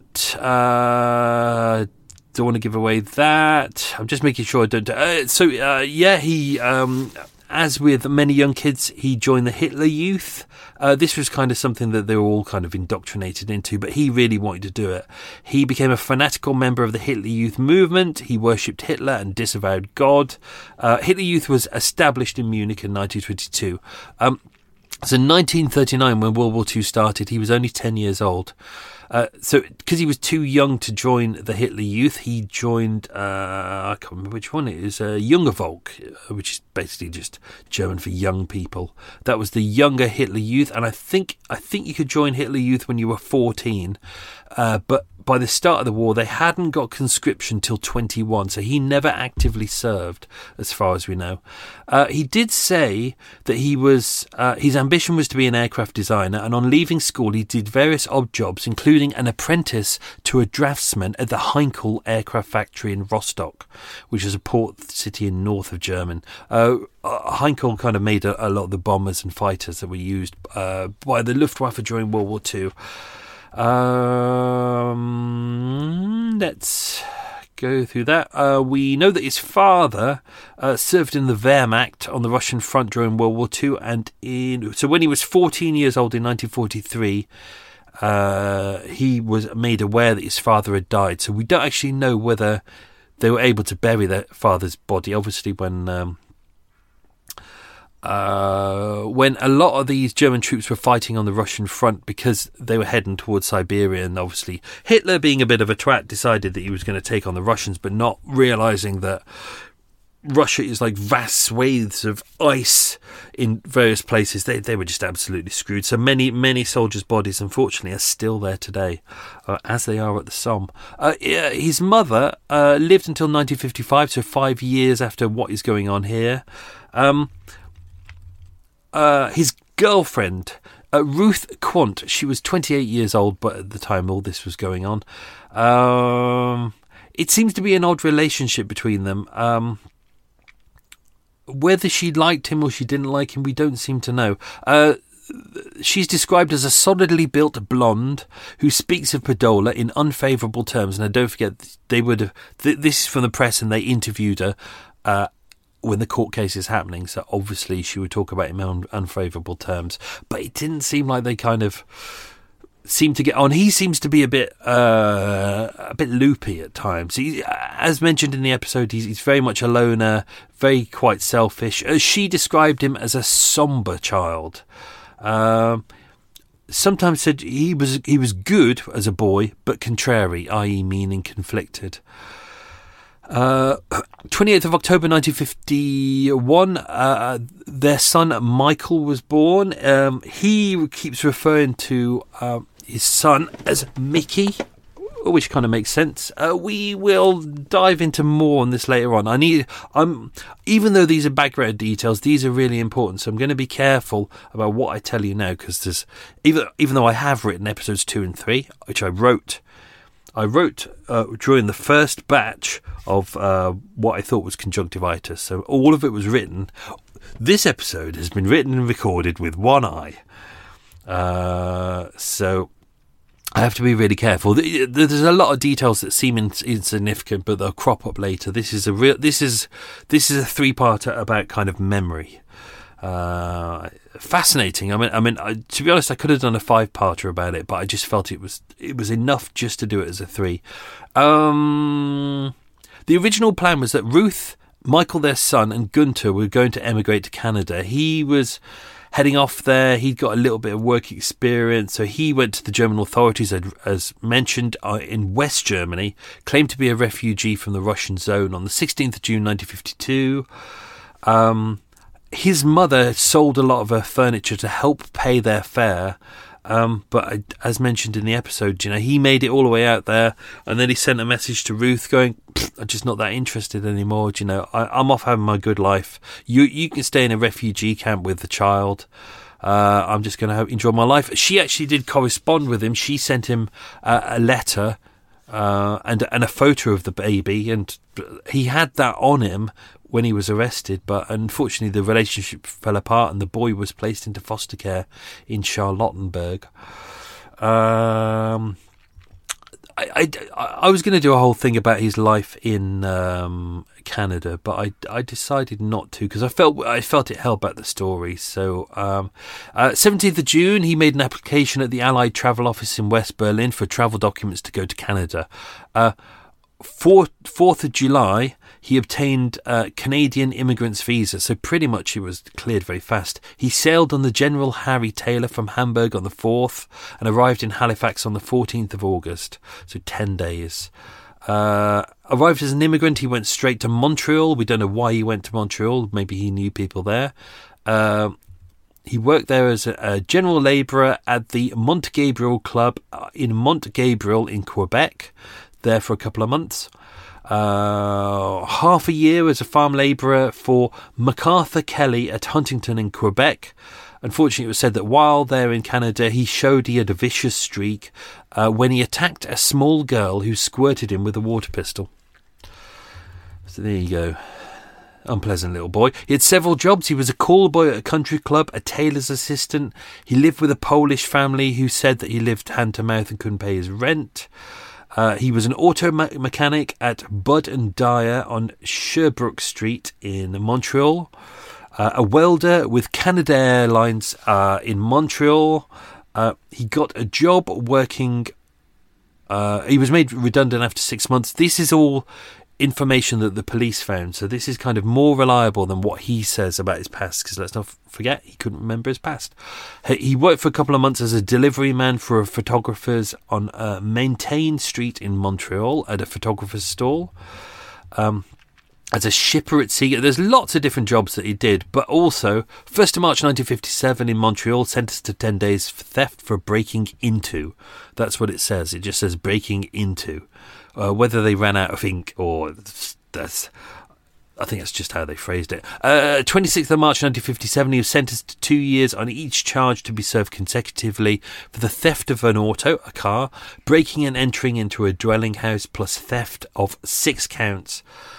Don't want to give away that. I'm just making sure I don't. He. As with many young kids, he joined the Hitler Youth. This was kind of something that they were all kind of indoctrinated into, but he really wanted to do it. He became a fanatical member of the Hitler Youth movement. He worshipped Hitler and disavowed God. Hitler Youth was established in Munich in 1922. So in 1939, when World War II started, he was only 10 years old. So, because he was too young to join the Hitler Youth, he joined, I can't remember which one it is, Junge Volk, which is basically just German for young people. That was the younger Hitler Youth, and I think you could join Hitler Youth when you were 14, but by the start of the war, they hadn't got conscription till 21, so he never actively served, as far as we know. He did say that his ambition was to be an aircraft designer, and on leaving school, he did various odd jobs, including an apprentice to a draftsman at the Heinkel aircraft factory in Rostock, which is a port city in north of Germany. Heinkel kind of made a lot of the bombers and fighters that were used by the Luftwaffe during World War II. Let's go through that. We know that his father served in the Wehrmacht on the Russian front during World War II, and so when he was 14 years old in 1943, he was made aware that his father had died. So we don't actually know whether they were able to bury their father's body. Obviously, when when a lot of these German troops were fighting on the Russian front because they were heading towards Siberia, and obviously Hitler, being a bit of a twat, decided that he was going to take on the Russians, but not realising that Russia is like vast swathes of ice in various places. They were just absolutely screwed. So many soldiers' bodies, unfortunately, are still there today, as they are at the Somme. His mother lived until 1955, so 5 years after what is going on here. His girlfriend, Ruth Quant, she was 28 years old, but at the time all this was going on. It seems to be an odd relationship between them. Whether she liked him or she didn't like him, we don't seem to know. She's described as a solidly built blonde who speaks of Padola in unfavourable terms. Now, don't forget, they would have. This is from the press, and they interviewed her when the court case is happening. So obviously, she would talk about him in unfavourable terms. But it didn't seem like they kind of seem to get on. He seems to be a bit loopy at times. As mentioned in the episode, he's very much a loner, very quite selfish. She described him as a sombre child. Sometimes said he was good as a boy, but contrary, i.e. mean and conflicted. 28th of October 1951, their son Michael was born. He keeps referring to his son as Mickey, which kind of makes sense. We will dive into more on this later on. Even though these are background details, these are really important, so I'm going to be careful about what I tell you now, because there's even though I have written episodes 2 and 3, which I wrote during the first batch of what I thought was conjunctivitis. So all of it was written. This episode has been written and recorded with one eye. So I have to be really careful. There's a lot of details that seem insignificant, but they'll crop up later. This is a 3-parter about kind of memory. Fascinating. I mean, to be honest, I could have done a 5-parter about it, but I just felt it was enough just to do it as a 3. The original plan was that Ruth, Michael, their son, and Gunter were going to emigrate to Canada. He was heading off there. He'd got a little bit of work experience, so he went to the German authorities, as mentioned, in West Germany, claimed to be a refugee from the Russian zone on the 16th of June 1952. His mother sold a lot of her furniture to help pay their fare, but as mentioned in the episode, he made it all the way out there, and then he sent a message to Ruth going, I'm just not that interested anymore. I'm off having my good life. You can stay in a refugee camp with the child. I'm just going to enjoy my life. She actually did correspond with him. She sent him a letter and a photo of the baby, and he had that on him when he was arrested, but unfortunately the relationship fell apart and the boy was placed into foster care in Charlottenburg. I was going to do a whole thing about his life in Canada, but I decided not to, because I felt it held back the story. So 17th of June, he made an application at the Allied Travel Office in West Berlin for travel documents to go to Canada. 4th of July, he obtained a Canadian immigrant's visa, so pretty much it was cleared very fast. He sailed on the General Harry Taylor from Hamburg on the 4th and arrived in Halifax on the 14th of August, so 10 days. Arrived as an immigrant, he went straight to Montreal. We don't know why he went to Montreal. Maybe he knew people there. He worked there as a general labourer at the Mont Gabriel Club in Mont Gabriel in Quebec, there for a couple of months. Half a year as a farm labourer for MacArthur Kelly at Huntington in Quebec. Unfortunately, it was said that while there in Canada, he showed he had a vicious streak when he attacked a small girl who squirted him with a water pistol. So there you go. Unpleasant little boy. He had several jobs. He was a call boy at a country club, a tailor's assistant. He lived with a Polish family who said that he lived hand to mouth and couldn't pay his rent. He was an auto mechanic at Budd and Dyer on Sherbrooke Street in Montreal. A welder with Canada Airlines in Montreal. He got a job working. He was made redundant after 6 months. This is all information that the police found. So this is kind of more reliable than what he says about his past, because let's not forget, he couldn't remember his past. He worked for a couple of months as a delivery man for a photographer's on Maintain Street in Montreal at a photographer's stall. As a shipper at sea. There's lots of different jobs that he did, but also 1st of March 1957 in Montreal, sentenced to 10 days for theft for breaking into. That's what it says. It just says breaking into. Whether they ran out of ink or that's... I think that's just how they phrased it. 26th of March 1957, he was sentenced to 2 years on each charge to be served consecutively for the theft of an auto, a car, breaking and entering into a dwelling house, plus theft of 6 counts.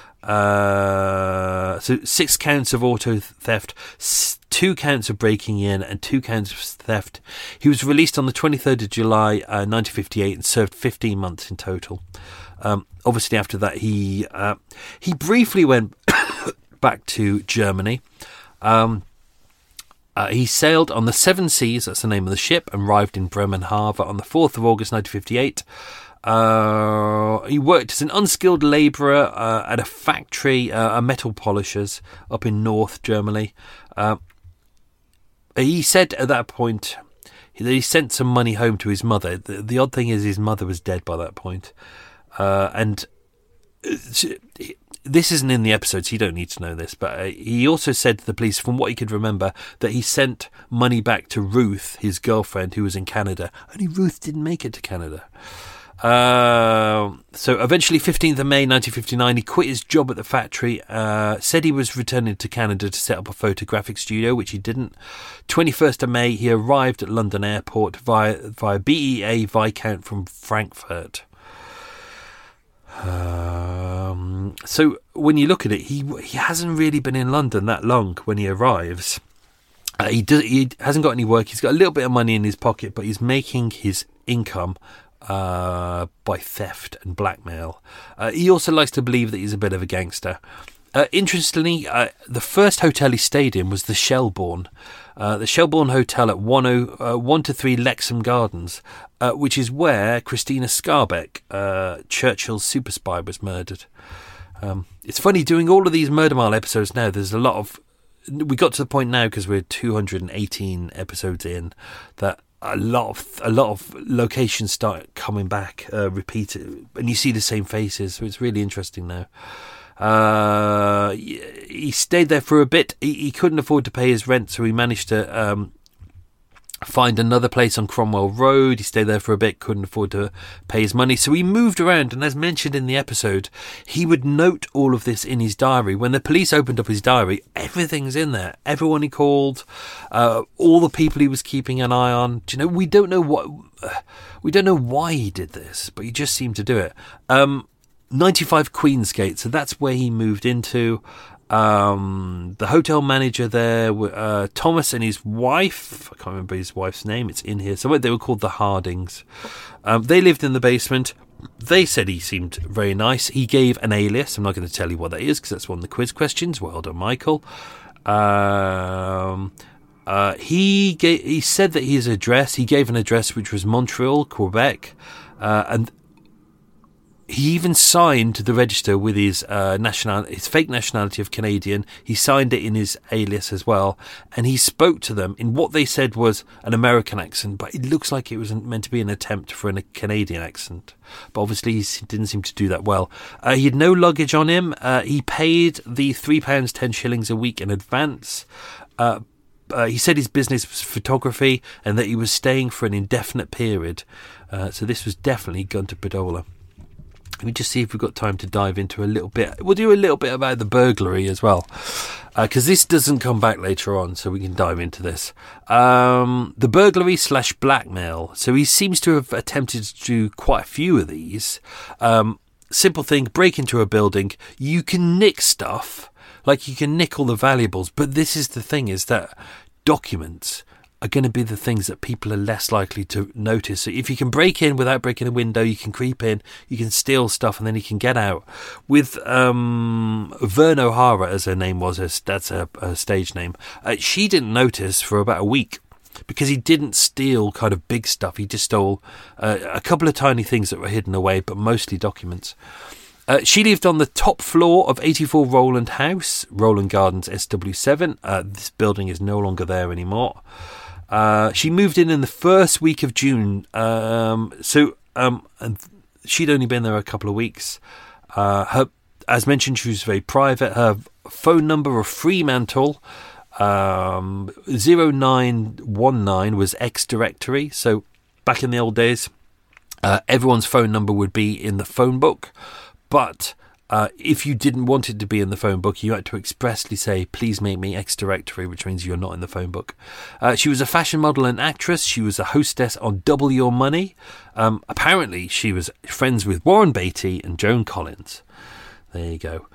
So 6 counts of auto theft, 2 counts of breaking in, and 2 counts of theft. He was released on the 23rd of July 1958 and served 15 months in total. Obviously, after that, he briefly went back to Germany. He sailed on the Seven Seas, that's the name of the ship, and arrived in Bremen Harbour on the 4th of August 1958. He worked as an unskilled labourer at a factory, a metal polisher's, up in North Germany. He said at that point that he sent some money home to his mother. The odd thing is his mother was dead by that point. And this isn't in the episode, so you don't need to know this, but he also said to the police, from what he could remember, that he sent money back to Ruth, his girlfriend, who was in Canada. Only Ruth didn't make it to Canada. So eventually, 15th of May 1959, he quit his job at the factory, said he was returning to Canada to set up a photographic studio, which he didn't. 21st of May, he arrived at London Airport via BEA Viscount from Frankfurt. So when you look at it, he hasn't really been in London that long when he arrives. He hasn't got any work. He's got a little bit of money in his pocket, but he's making his income by theft and blackmail. He also likes to believe that he's a bit of a gangster. Interestingly, the first hotel he stayed in was the Shelbourne Hotel at 1-3 Lexham Gardens, which is where Christina Scarbeck, Churchill's super spy, was murdered. It's funny, doing all of these Murder Mile episodes now, there's a lot of... We got to the point now, because we're 218 episodes in, that a lot of locations start coming back, repeated, and you see the same faces, so it's really interesting now. He stayed there for a bit. He couldn't afford to pay his rent, so he managed to find another place on Cromwell Road. He stayed there for a bit, couldn't afford to pay his money, so he moved around, and as mentioned in the episode, he would note all of this in his diary. When the police opened up his diary, everything's in there. Everyone he called, all the people he was keeping an eye on. Do you know, we don't know why he did this, but he just seemed to do it. 95 Queensgate, so that's where he moved into. The hotel manager there, Thomas, and his wife, I can't remember his wife's name, it's in here somewhere. They were called the Hardings. They lived in the basement. They said he seemed very nice. He gave an alias. I'm not going to tell you what that is, because that's one of the quiz questions. Well done, Michael. He said that he gave an address which was Montreal, Quebec, and he even signed the register with his fake nationality of Canadian. He signed it in his alias as well, and he spoke to them in what they said was an American accent, but it looks like it was meant to be an attempt for a Canadian accent. But obviously he didn't seem to do that well. He had no luggage on him. He paid the £3 10 shillings a week in advance. He said his business was photography and that he was staying for an indefinite period. So this was definitely Gunter Badola. Let me just see if we've got time to dive into a little bit. We'll do a little bit about the burglary as well, because this doesn't come back later on, so we can dive into this. The burglary / blackmail. So he seems to have attempted to do quite a few of these. Simple thing, break into a building. You can nick stuff, like you can nick all the valuables, but this is the thing, is that documents are going to be the things that people are less likely to notice. So if you can break in without breaking a window, you can creep in, you can steal stuff, and then you can get out. With Vern O'Hara, as her name was, that's her stage name, she didn't notice for about a week, because he didn't steal kind of big stuff. He just stole a couple of tiny things that were hidden away, but mostly documents. She lived on the top floor of 84 Rowland House, Rowland Gardens, SW7. This building is no longer there anymore. She moved in the first week of June. And she'd only been there a couple of weeks. As mentioned, she was very private. Her phone number of Fremantle 0919 was X directory. So back in the old days, everyone's phone number would be in the phone book. But if you didn't want it to be in the phone book, you had to expressly say, please make me X directory, which means you're not in the phone book. She was a fashion model and actress. She was a hostess on Double Your Money. Apparently, she was friends with Warren Beatty and Joan Collins. There you go.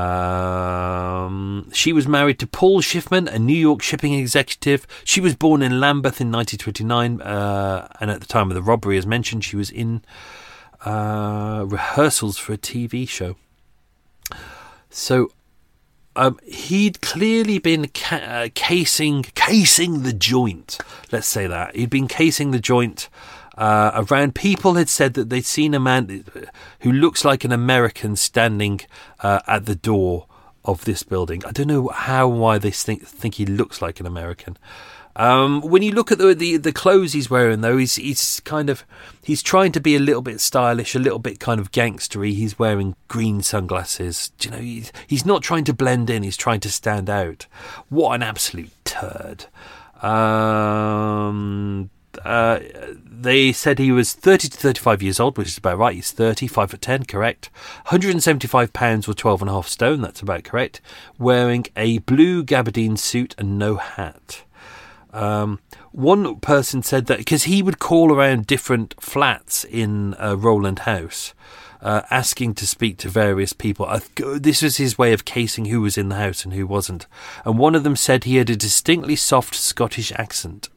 She was married to Paul Schiffman, a New York shipping executive. She was born in Lambeth in 1929, and at the time of the robbery, as mentioned, she was in rehearsals for a TV show. So he'd clearly been casing the joint. Let's say that. He'd been casing the joint around. People had said that they'd seen a man who looks like an American standing at the door of this building. I don't know why they think he looks like an American. When you look at the clothes he's wearing, though, he's trying to be a little bit stylish, a little bit kind of gangstery. He's wearing green sunglasses. You know, he's not trying to blend in. He's trying to stand out. What an absolute turd. They said he was 30 to 35 years old, which is about right. He's 30, 5'10", correct. 175 pounds or 12.5 stone, that's about correct. Wearing a blue gabardine suit and no hat. One person said that because he would call around different flats in Rowland House, asking to speak to various people. This was his way of casing who was in the house and who wasn't. And one of them said he had a distinctly soft Scottish accent.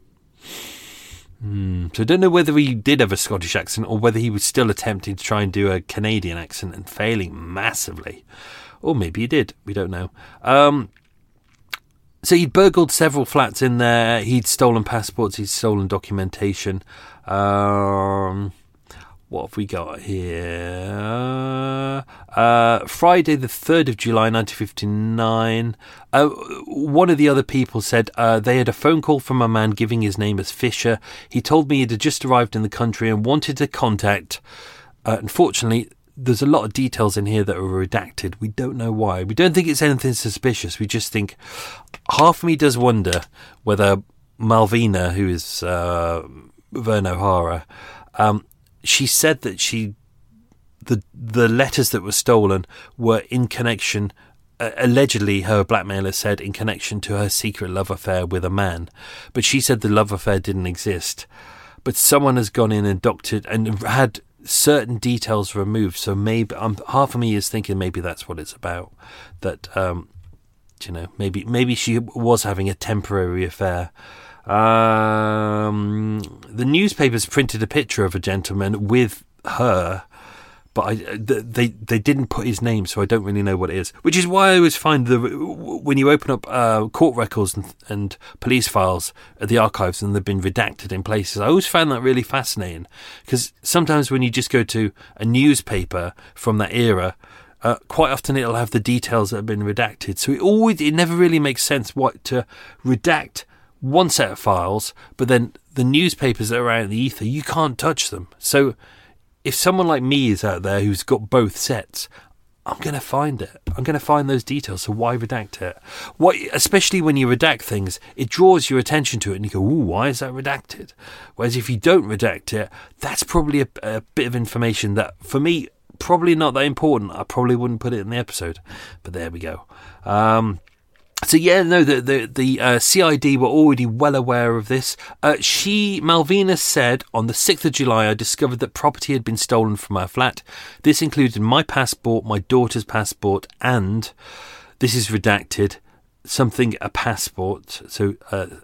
So I don't know whether he did have a Scottish accent or whether he was still attempting to try and do a Canadian accent and failing massively. Or maybe he did. We don't know. So he'd burgled several flats in there. He'd stolen passports. He'd stolen documentation. What have we got here? Friday the 3rd of July 1959. One of the other people said they had a phone call from a man giving his name as Fisher. He told me he'd just arrived in the country and wanted to contact. Unfortunately, there's a lot of details in here that are redacted. We don't know why. We don't think it's anything suspicious. We just think, half of me does wonder whether Malvina, who is Vern O'Hara, she said that the letters that were stolen were in connection, allegedly her blackmailer said, in connection to her secret love affair with a man. But she said the love affair didn't exist. But someone has gone in and doctored and had certain details removed. So maybe half of me is thinking maybe that's what it's about. That maybe she was having a temporary affair. The newspapers printed a picture of a gentleman with her, but they didn't put his name, so I don't really know what it is. Which is why I always find when you open up court records and police files at the archives and they've been redacted in places, I always found that really fascinating, because sometimes when you just go to a newspaper from that era, quite often it'll have the details that have been redacted. So it never really makes sense to redact one set of files, but then the newspapers that are out in the ether, you can't touch them. So if someone like me is out there who's got both sets, I'm going to find it. I'm going to find those details. So why redact it? Especially when you redact things, it draws your attention to it and you go, ooh, why is that redacted? Whereas if you don't redact it, that's probably a bit of information that, for me, probably not that important. I probably wouldn't put it in the episode. But there we go. So yeah, no, the CID were already well aware of this. Malvina said, on the 6th of July, I discovered that property had been stolen from our flat. This included my passport, my daughter's passport, and, this is redacted, a passport. So,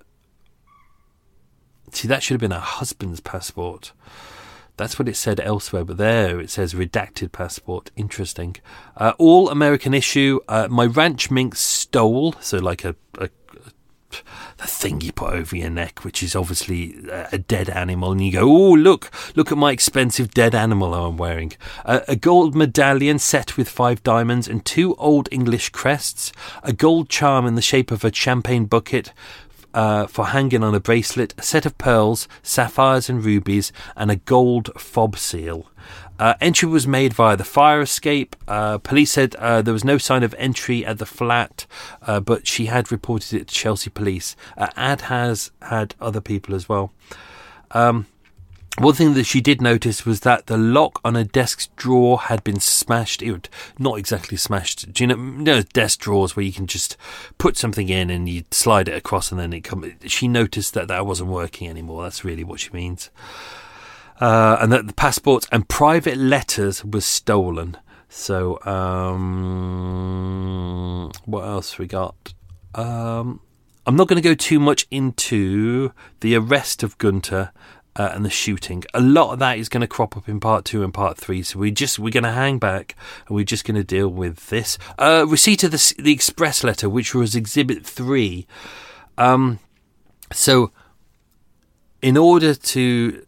see, that should have been her husband's passport. That's what it said elsewhere, but there it says redacted passport. Interesting. All American issue. My ranch mink stole, so like a the thing you put over your neck, which is obviously a dead animal, and you go, oh, look at my expensive dead animal I'm wearing. A gold medallion set with 5 diamonds and 2 old English crests, a gold charm in the shape of a champagne bucket for hanging on a bracelet, a set of pearls, sapphires and rubies, and a gold fob seal. Entry was made via the fire escape. Police said there was no sign of entry at the flat, but she had reported it to Chelsea police. Ad has had other people as well. One thing that she did notice was that the lock on a desk drawer had been smashed. Not exactly smashed. Do you know desk drawers where you can just put something in and you slide it across and then it comes? She noticed that wasn't working anymore. That's really what she means. And that the passports and private letters was stolen. So, what else we got? I'm not going to go too much into the arrest of Gunter and the shooting. A lot of that is going to crop up in part 2 and part 3. So we're going to hang back and we're just going to deal with this. Receipt of the express letter, which was Exhibit 3. So, in order to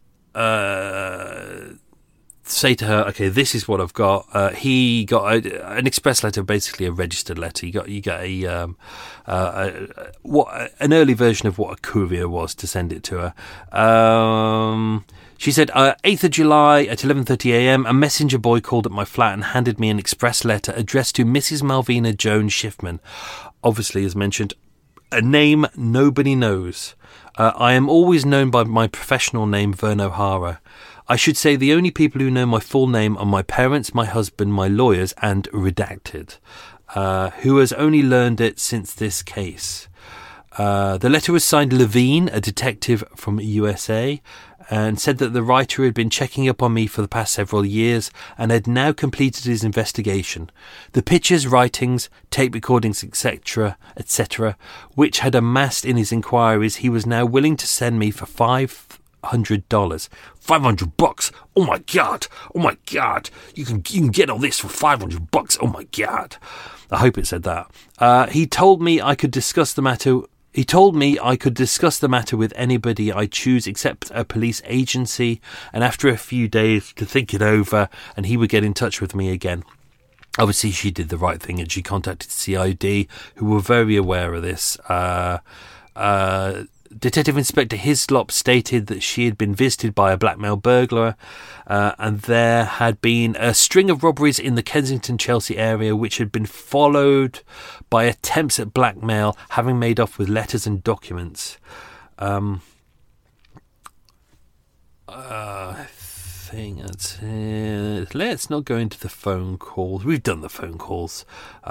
say to her, okay, this is what I've got. He got an express letter, basically a registered letter. You got an early version of what a courier was to send it to her. She said, 8th of July at 11:30 a.m, a messenger boy called at my flat and handed me an express letter addressed to Mrs. Malvina Jones Schiffman. Obviously, as mentioned, a name nobody knows. I am always known by my professional name, Vern O'Hara. I should say the only people who know my full name are my parents, my husband, my lawyers, and Redacted, who has only learned it since this case. The letter was signed Levine, a detective from USA, and said that the writer had been checking up on me for the past several years and had now completed his investigation. The pictures, writings, tape recordings, etc., which had amassed in his inquiries, he was now willing to send me for $500. $500? Oh my god! Oh my god! You can get all this for $500? Oh my god! I hope it said that. He told me I could discuss the matter. He told me I could discuss the matter with anybody I choose except a police agency, and after a few days to think it over, and he would get in touch with me again. Obviously, she did the right thing and she contacted CID, who were very aware of this. Detective Inspector Hislop stated that she had been visited by a blackmail burglar, and there had been a string of robberies in the Kensington-Chelsea area which had been followed by attempts at blackmail, having made off with letters and documents. I think that's it. Let's not go into the phone calls. We've done the phone calls.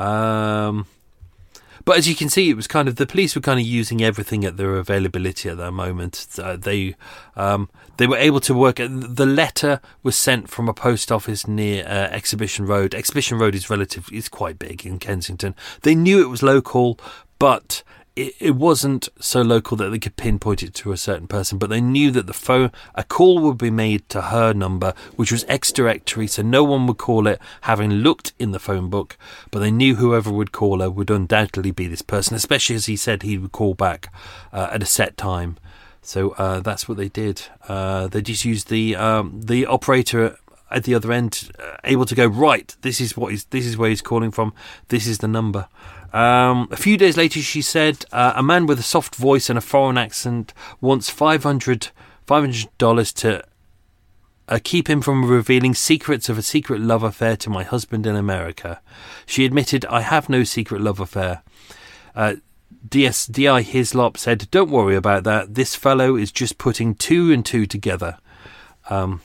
But as you can see, it was kind of the police were kind of using everything at their availability at that moment. They were able to work. The letter was sent from a post office near Exhibition Road. Exhibition Road is quite big in Kensington. They knew it was local, but it wasn't so local that they could pinpoint it to a certain person, but they knew that a call would be made to her number, which was ex-directory, so no one would call it having looked in the phone book, but they knew whoever would call her would undoubtedly be this person, especially as he said he would call back at a set time. So that's what they did. They just used the operator at the other end, able to go, right, this is where he's calling from, this is the number. A few days later, she said, a man with a soft voice and a foreign accent wants $500 to keep him from revealing secrets of a secret love affair to my husband in America. She admitted, I have no secret love affair. DI Hislop said, don't worry about that. This fellow is just putting 2 and 2 together. Hang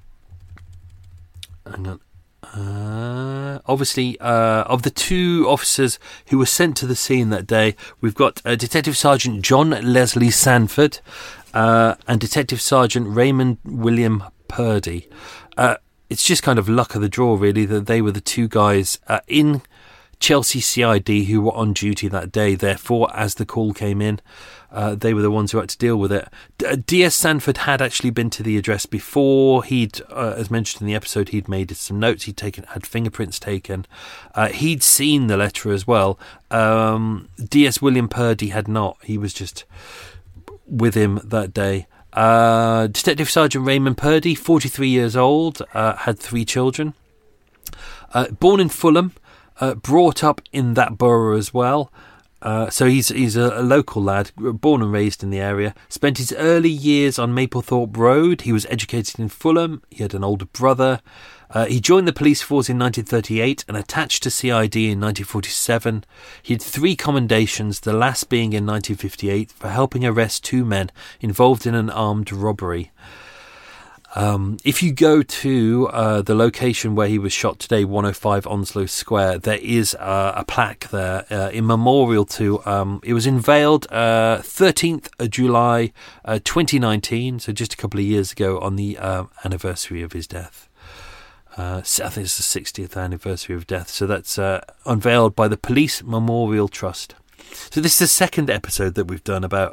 on. Obviously, of the 2 officers who were sent to the scene that day, we've got Detective Sergeant John Leslie Sanford and Detective Sergeant Raymond William Purdy. It's just kind of luck of the draw, really, that they were the 2 guys in Chelsea CID, who were on duty that day. Therefore, as the call came in, they were the ones who had to deal with it. DS Sanford had actually been to the address before. He'd, as mentioned in the episode, he'd made some notes. Had fingerprints taken. He'd seen the letter as well. DS William Purdy had not. He was just with him that day. Detective Sergeant Raymond Purdy, 43 years old, had 3 children. Born in Fulham, brought up in that borough as well. So he's a local lad, born and raised in the area. Spent his early years on Maplethorpe Road. He was educated in Fulham. He had an older brother. He joined the police force in 1938 and attached to CID in 1947. He had 3 commendations, the last being in 1958 for helping arrest 2 men involved in an armed robbery. If you go to the location where he was shot today, 105 Onslow Square, there is a plaque there in memorial to, it was unveiled 13th of July 2019, so just a couple of years ago on the anniversary of his death. I think it's the 60th anniversary of death, so that's unveiled by the Police Memorial Trust. So this is the second episode that we've done about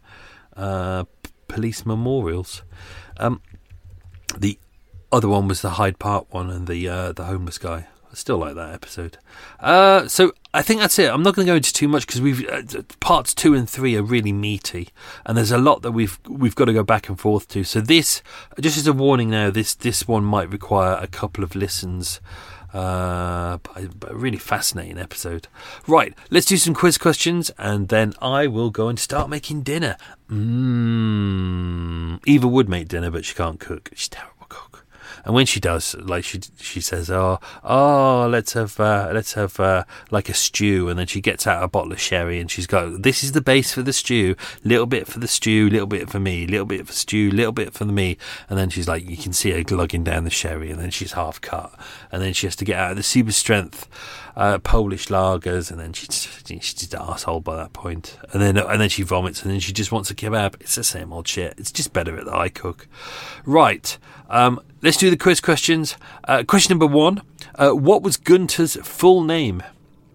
police memorials. The other one was the Hyde Park one and the homeless guy. I still like that episode. So I think that's it. I'm not going to go into too much because we've parts 2 and 3 are really meaty, and there's a lot that we've got to go back and forth to. So this, just as a warning now, this one might require a couple of listens. But a really fascinating episode. Right, let's do some quiz questions, and then I will go and start making dinner. Eva would make dinner, but she can't cook. She's a terrible cook. And when she does, like she says, let's have like a stew, and then she gets out a bottle of sherry, and she's got, this is the base for the stew, little bit for the stew, little bit for me, little bit for stew, little bit for me, and then she's like, you can see her glugging down the sherry, and then she's half cut, and then she has to get out of the super strength Polish lagers, and then she's just an arsehole by that point, and then she vomits, and then she just wants a kebab. It's the same old shit. It's just better at the I cook. Right, let's do the quiz questions. Question number 1, what was Gunter's full name?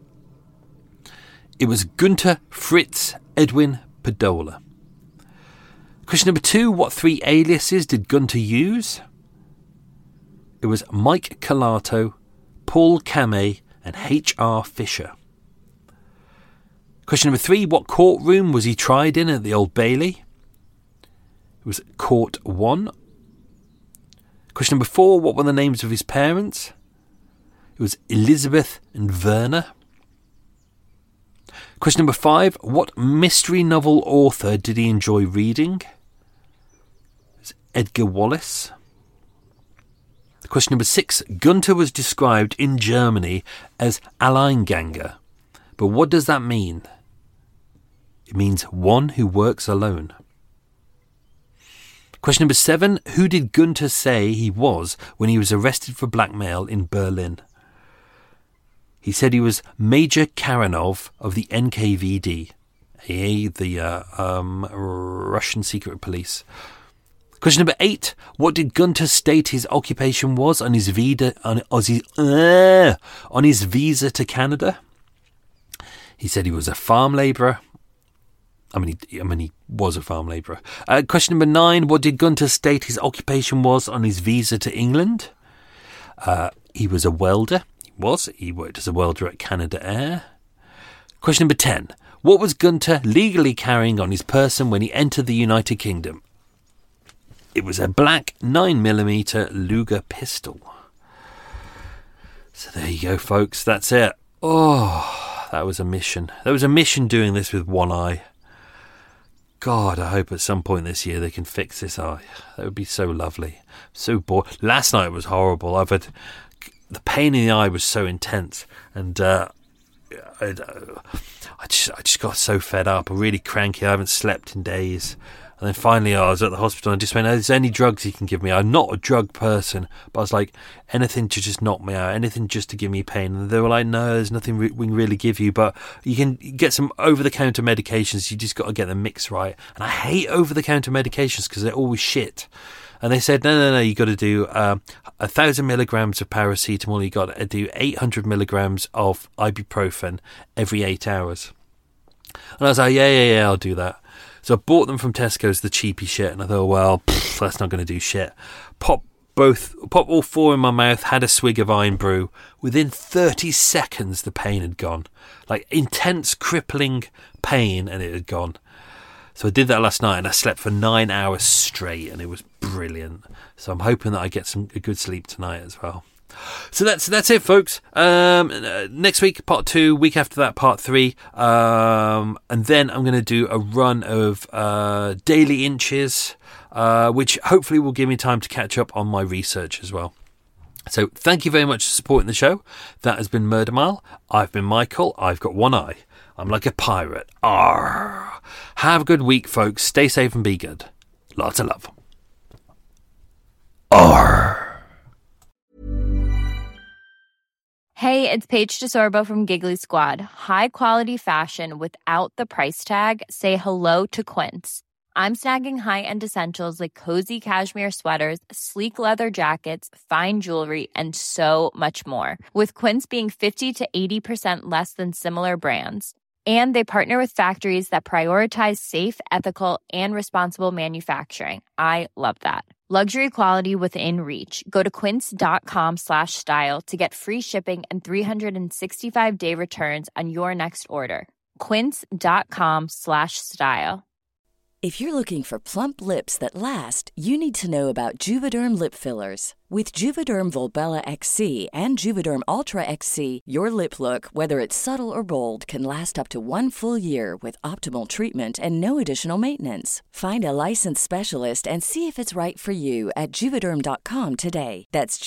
It was Gunter Fritz Edwin Padola. Question number 2, what 3 aliases did Gunter use? It was Mike Calato, Paul Kamei, and H.R. Fisher. Question number 3, what courtroom was he tried in at the Old Bailey? It was Court 1. Question number 4, what were the names of his parents? It was Elizabeth and Werner. Question number 5, what mystery novel author did he enjoy reading? It was Edgar Wallace. Question number 6, Gunter was described in Germany as Alleinganger. But what does that mean? It means one who works alone. Question number 7, who did Gunter say he was when he was arrested for blackmail in Berlin? He said he was Major Karanov of the NKVD, the Russian secret police. Question number 8, what did Gunter state his occupation was on his visa to Canada? He said he was a farm labourer. I mean, he was a farm labourer. Question number 9, what did Gunter state his occupation was on his visa to England? He was a welder. He worked as a welder at Canada Air. Question number 10, what was Gunter legally carrying on his person when he entered the United Kingdom? It was a black 9mm Luger pistol. So there you go, folks. That's it. Oh, that was a mission. That was a mission doing this with one eye. God, I hope at some point this year they can fix this eye. That would be so lovely. So bored. Last night was horrible. The pain in the eye was so intense, and I just got so fed up. I'm really cranky. I haven't slept in days. And then finally I was at the hospital and I just went, is there any drugs you can give me? I'm not a drug person, but I was like, anything to just knock me out, anything just to give me pain. And they were like, no, there's nothing we can really give you, but you can get some over-the-counter medications. You just got to get the mix right. And I hate over-the-counter medications because they're always shit. And they said, no, you got to do 1,000 milligrams of paracetamol. You got to do 800 milligrams of ibuprofen every 8 hours. And I was like, yeah, I'll do that. So I bought them from Tesco's, the cheapy shit, and I thought, well, that's not going to do shit. Pop all 4 in my mouth, had a swig of Iron Brew. Within 30 seconds, the pain had gone. Like intense, crippling pain, and it had gone. So I did that last night, and I slept for 9 hours straight, and it was brilliant. So I'm hoping that I get a good sleep tonight as well. So that's it, folks. Next week, part 2. Week after that, part 3. And then I'm going to do a run of daily inches, which hopefully will give me time to catch up on my research as well. So thank you very much for supporting the show. That has been Murder Mile. I've been Michael. I've got one eye. I'm like a pirate. Arr. Have a good week, folks. Stay safe and be good. Lots of love. Arr. Hey, it's Paige DeSorbo from Giggly Squad. High quality fashion without the price tag. Say hello to Quince. I'm snagging high-end essentials like cozy cashmere sweaters, sleek leather jackets, fine jewelry, and so much more. With Quince being 50 to 80% less than similar brands. And they partner with factories that prioritize safe, ethical, and responsible manufacturing. I love that. Luxury quality within reach. Go to quince.com/style to get free shipping and 365-day returns on your next order. Quince.com/style. If you're looking for plump lips that last, you need to know about Juvederm lip fillers. With Juvederm Volbella XC and Juvederm Ultra XC, your lip look, whether it's subtle or bold, can last up to 1 full year with optimal treatment and no additional maintenance. Find a licensed specialist and see if it's right for you at Juvederm.com today. That's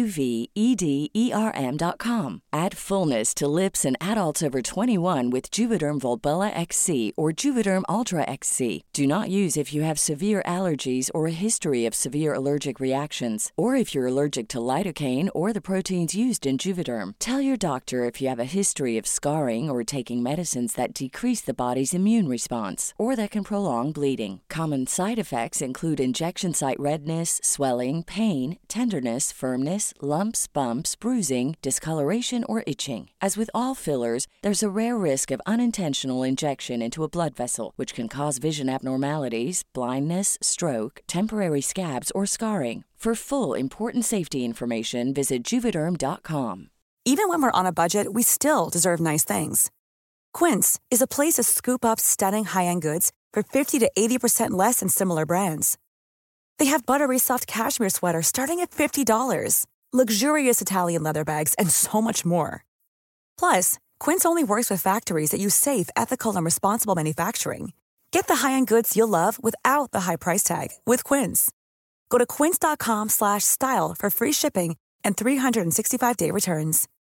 JUVEDERM.com. Add fullness to lips in adults over 21 with Juvederm Volbella XC or Juvederm Ultra XC. Do not use if you have severe allergies or a history of severe allergic reactions, or if you're allergic to lidocaine or the proteins used in Juvederm. Tell your doctor if you have a history of scarring or taking medicines that decrease the body's immune response or that can prolong bleeding. Common side effects include injection site redness, swelling, pain, tenderness, firmness, lumps, bumps, bruising, discoloration, or itching. As with all fillers, there's a rare risk of unintentional injection into a blood vessel, which can cause vision abnormalities, blindness, stroke, temporary scabs, or scarring. For full, important safety information, visit Juvederm.com. Even when we're on a budget, we still deserve nice things. Quince is a place to scoop up stunning high-end goods for 50 to 80% less than similar brands. They have buttery soft cashmere sweaters starting at $50, luxurious Italian leather bags, and so much more. Plus, Quince only works with factories that use safe, ethical, and responsible manufacturing. Get the high-end goods you'll love without the high price tag with Quince. Go to quince.com/style for free shipping and 365-day returns.